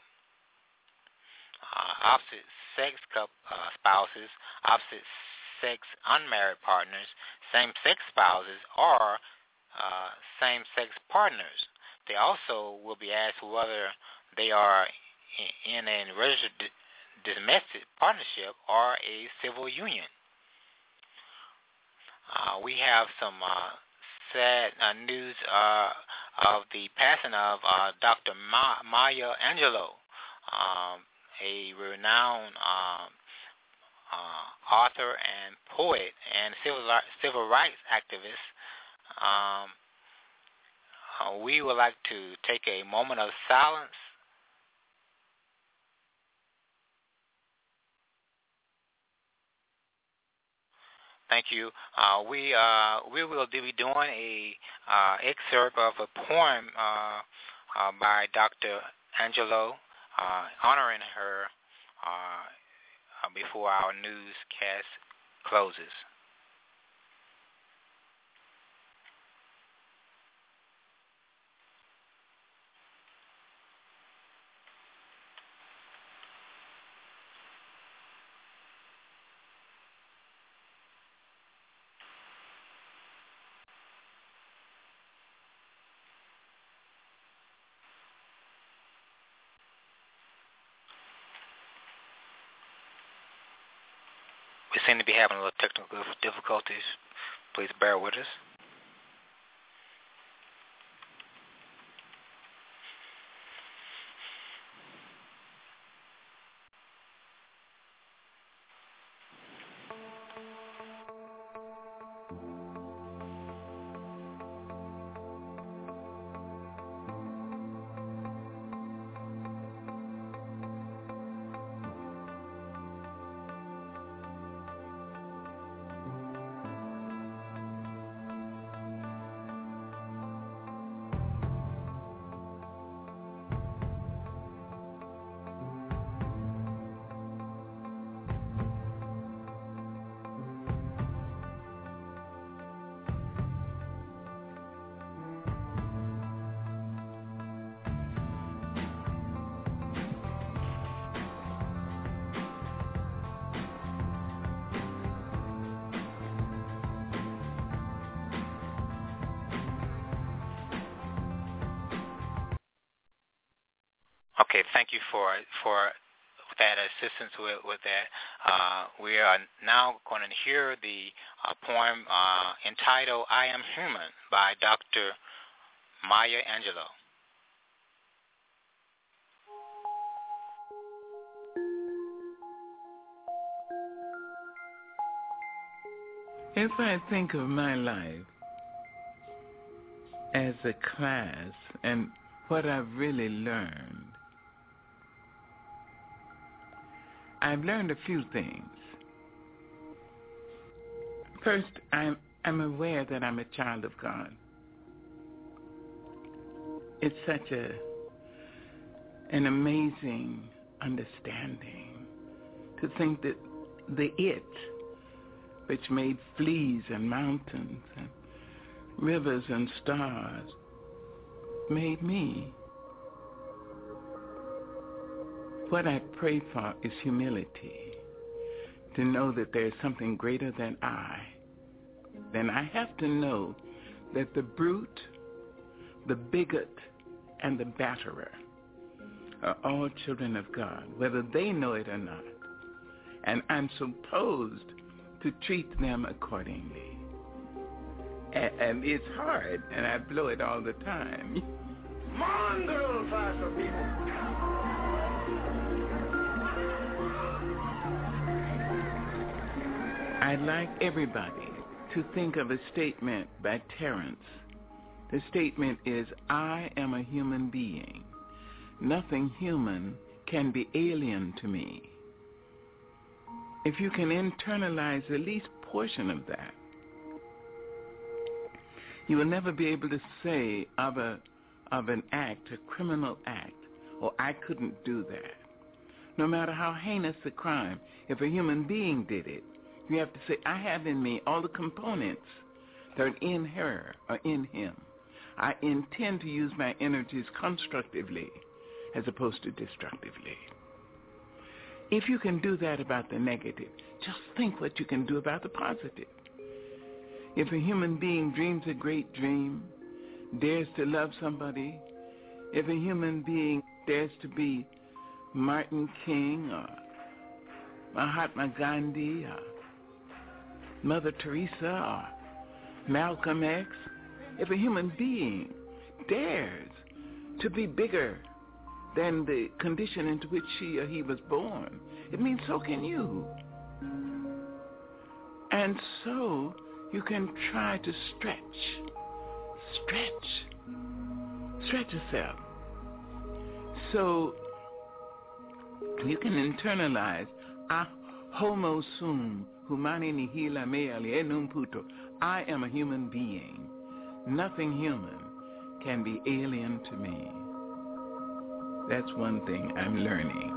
Uh, opposite sex couple, uh, spouses, opposite sex unmarried partners, same-sex spouses, or uh, same-sex partners. They also will be asked whether they are in a registered domestic partnership or a civil union. Uh, we have some uh, sad uh, news uh, of the passing of uh, Doctor Ma- Maya Angelou, um, a renowned um, uh, author and poet and civil civil rights activist. Um, uh, we would like to take a moment of silence Thank you. Uh, we uh, we will be doing a uh, excerpt of a poem uh, uh, by Doctor Angelou, uh, honoring her uh, before our newscast closes. We seem to be having a little technical difficulties. Please bear with us. Okay, thank you for for that assistance with, with that. Uh, we are now going to hear the uh, poem uh, entitled I Am Human by Doctor Maya Angelou. If I think of my life as a class and what I've really learned, I've learned a few things. First, I'm, I'm aware that I'm a child of God. It's such a an amazing understanding to think that the it, which made fleas and mountains and rivers and stars, made me. What I pray for is humility, to know that there is something greater than I. Then I have to know that the brute, the bigot, and the batterer are all children of God, whether they know it or not. And I'm supposed to treat them accordingly. And, and it's hard, and I blow it all the time. Mongrel faster people. I'd like everybody to think of a statement by Terence. The statement is, I am a human being. Nothing human can be alien to me. If you can internalize the least portion of that, you will never be able to say of a of an act, a criminal act, or I couldn't do that. No matter how heinous the crime, if a human being did it, you have to say, I have in me all the components that are in her or in him. I intend to use my energies constructively as opposed to destructively. If you can do that about the negative, just think what you can do about the positive. If a human being dreams a great dream, dares to love somebody, if a human being dares to be Martin King or Mahatma Gandhi or Mother Teresa or Malcolm X, if a human being dares to be bigger than the condition into which she or he was born, it means so can you. And so you can try to stretch, stretch, stretch yourself. So you can internalize, ah, homo sum, humani nihila me alienum puto. I am a human being. Nothing human can be alien to me. That's one thing I'm learning.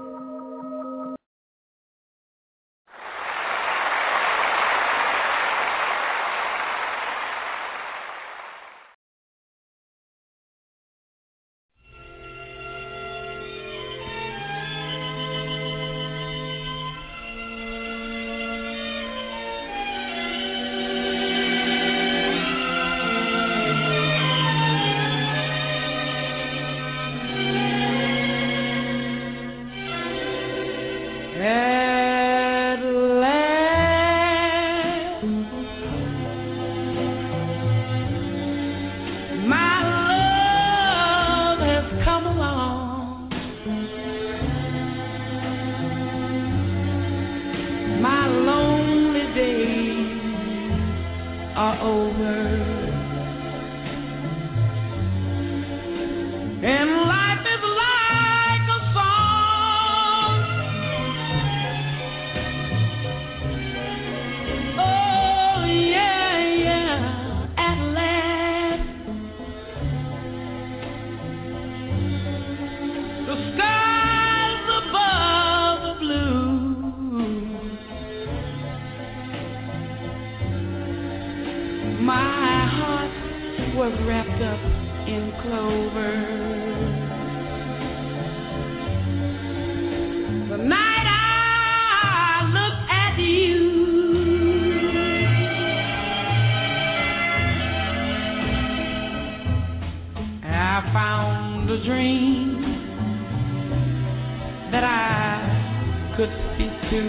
could speak to,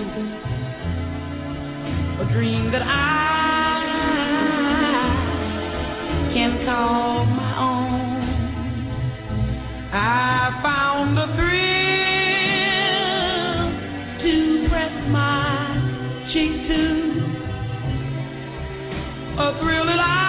a dream that I can call my own. I found a thrill to press my cheek to, a thrill that I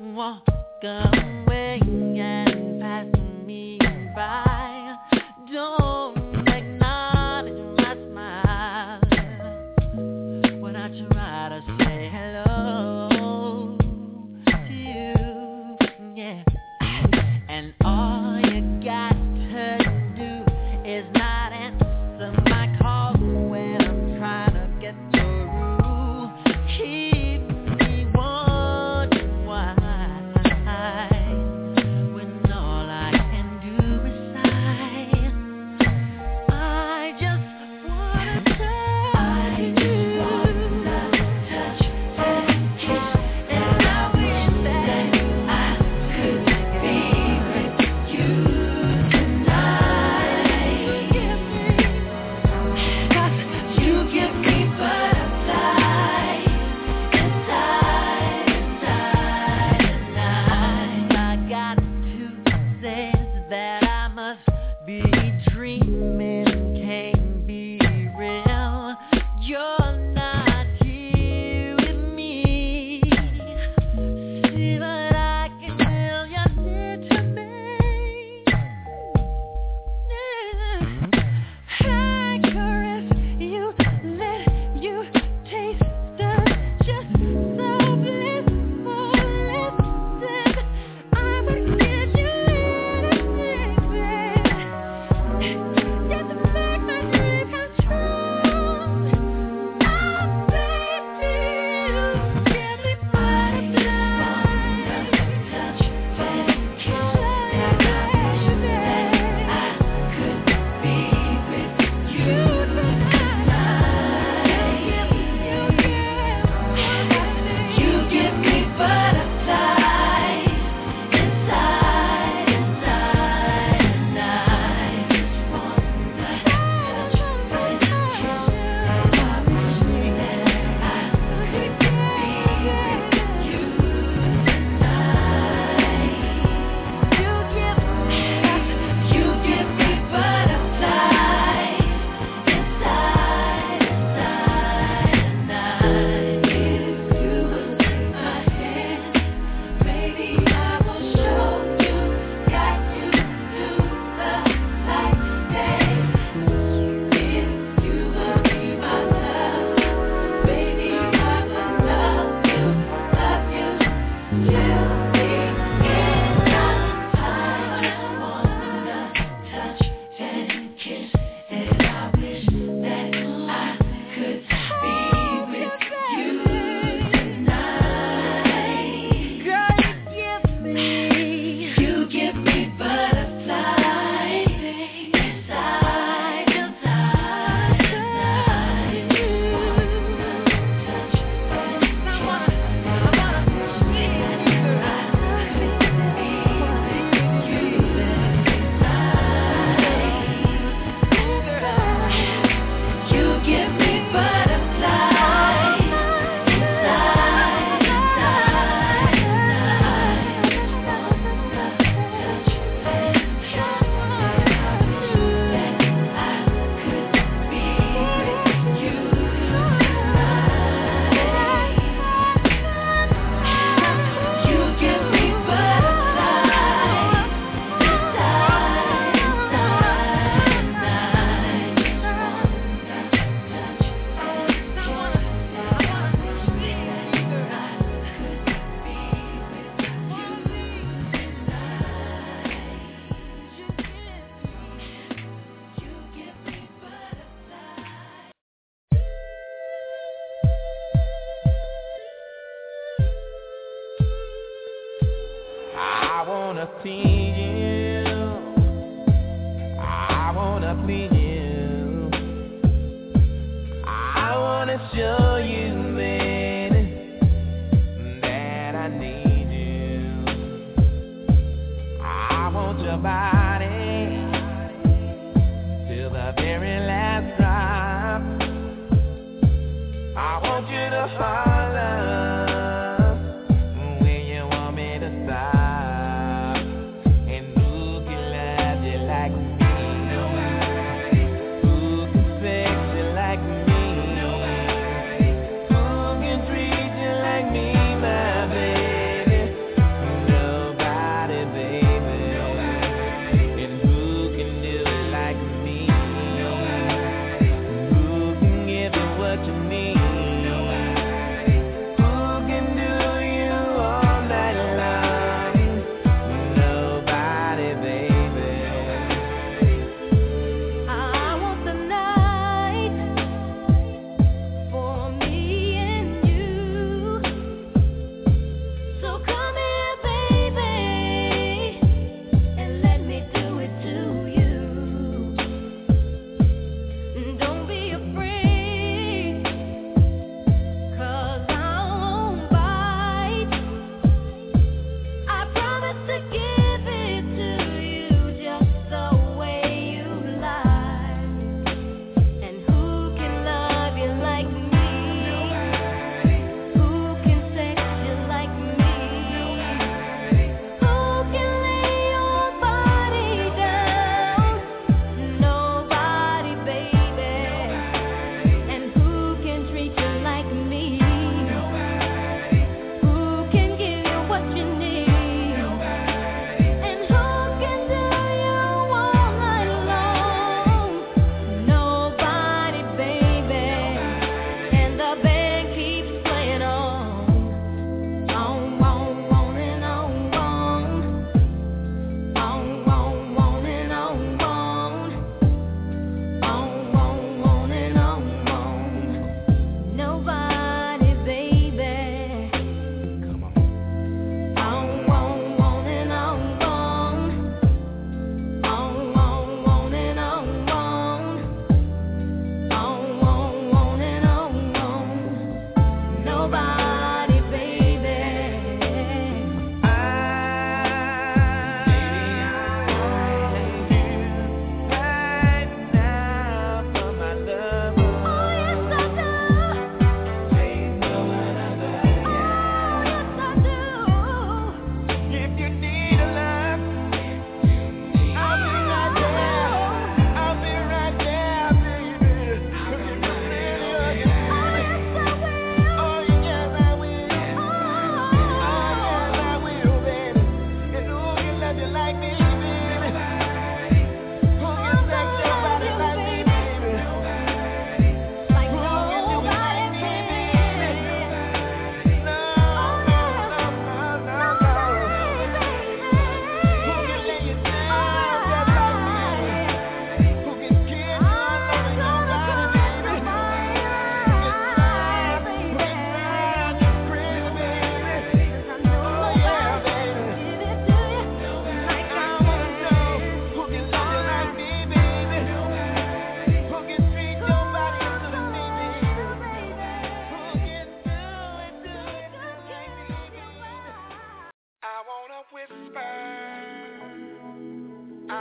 walk away and pass me by. Don't acknowledge my smile when I try to say hello to you, yeah. And all you got to do is not answer my call when I'm trying to get through. Keep me wondering why, when all I can do is sigh. I just wanna touch you, touch and kiss, and I wish that I could be with you tonight. Cause you give me butterflies inside, inside, inside. I got to say that I must be dreaming, can't be real. You're not here with me. See, but I can feel you're near to me. I caress you, let you taste us, just so blissful. Listen, I would give you anything, baby, just to make my dream come true. Oh, baby, you give me butterflies, touch and kiss, and I wish that I could be with you tonight. You give me butterflies inside, inside, and I just wanna touch and kiss, and I wish that I could be with you tonight. You give me, you give me butterflies inside, inside, and I give you my hand. Maybe I will show you, guide you to the light day. If you will be my love, baby, I will love you, love you till the end of time. I just wanna touch and kiss, and I wish that I could be with you tonight. Girl, you give me, you give me butterflies inside, inside, inside. Touch and kiss, I wanna, I wanna wish that I could be with you tonight. You give me butterflies inside, inside, inside. Touch and kiss, I wish that I could be with you tonight. You give me butterflies inside, inside, inside. I wanna please you. I wanna please you. I wanna show you, baby, that I need you. I want your body till the very last drop. I want you to holler when you want me to stop. And who can love you like me?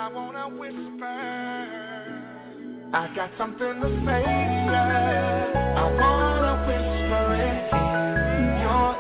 wanna whisper. I got something to say to you. I wanna whisper it in your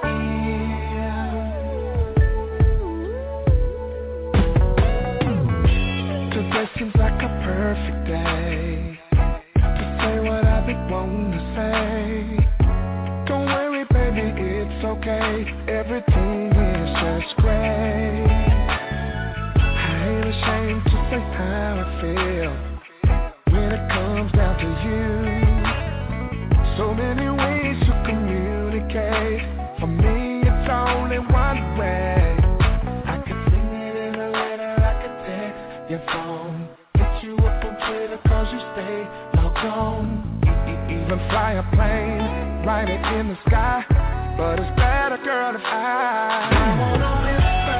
ear. Today seems like a perfect day to say what I've been wanting to say. Don't worry, baby, it's okay. Everything is just great. I ain't ashamed to say how I feel when it comes down to you. So many ways to communicate. For me, it's only one way. I could sing it in a letter, I could text your phone. Hit you up on Twitter cause you stay logged on. Even fly a plane, write it in the sky. But it's better, girl, if I, I wanna whisper.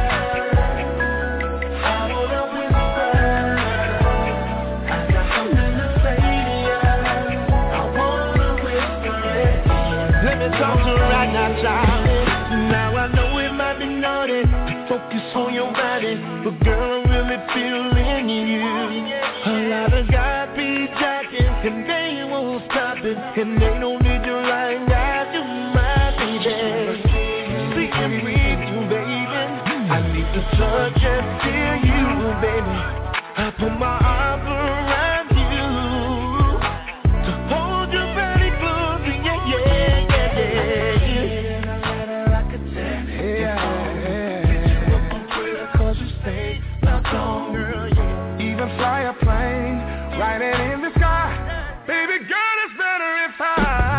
I wanna whisper. I got something to say to you. I wanna whisper it. Let me talk to you right now, child. Now I know it might be naughty to focus on your body, but girl, I'm really feeling you. A lot of guys be jacking, and they won't stop it, and they don't need you right now to my baby. See and breathe you, baby. I need to touch and feel you, baby. I put my arms around you to hold your body close, yeah, yeah, yeah, yeah. I could text you, hit you up on Twitter cause you stay locked on, girl, yeah. Even fly a plane, write it in the sky. Baby girl, it's better if I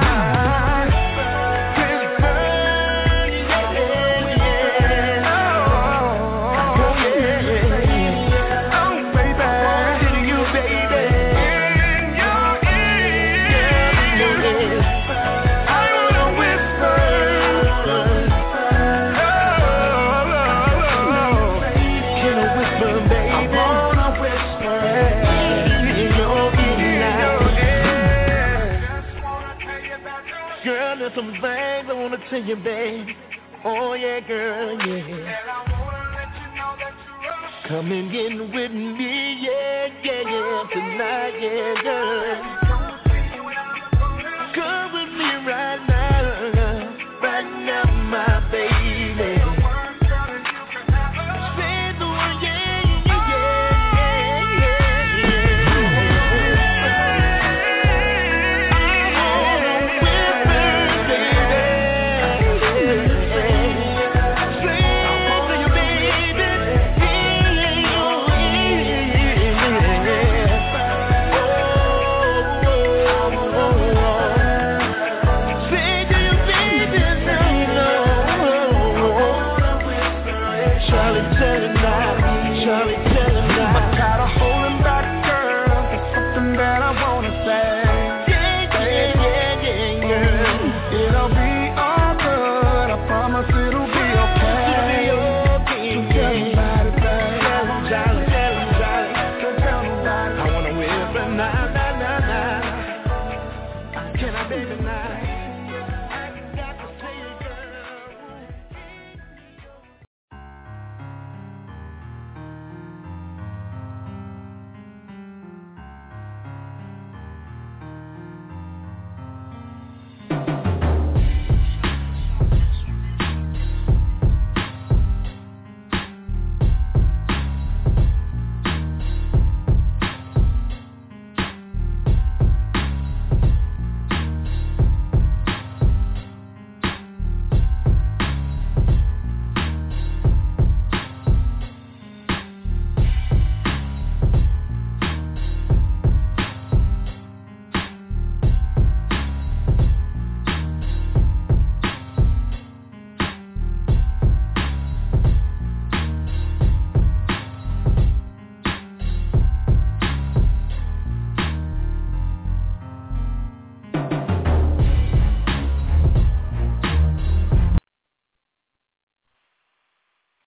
whisper, yeah, yeah, yeah. Oh, yeah, yeah. Oh, baby, to you, baby, in your ear. I wanna whisper. Oh, can I whisper, baby? I wanna whisper in your ear. Girl, there's some things I wanna tell you, babe. Oh yeah, girl, yeah. And I wanna let you know that you're come and get with me, yeah, yeah, yeah, tonight, yeah, girl. Come with me right now, right now, my baby. Say the word, yeah, yeah, yeah, yeah, yeah. I wanna whisper, baby. Say to you, baby, in your ear. Oh, oh, oh, oh. Say to you, baby, no, no. Charlie, tell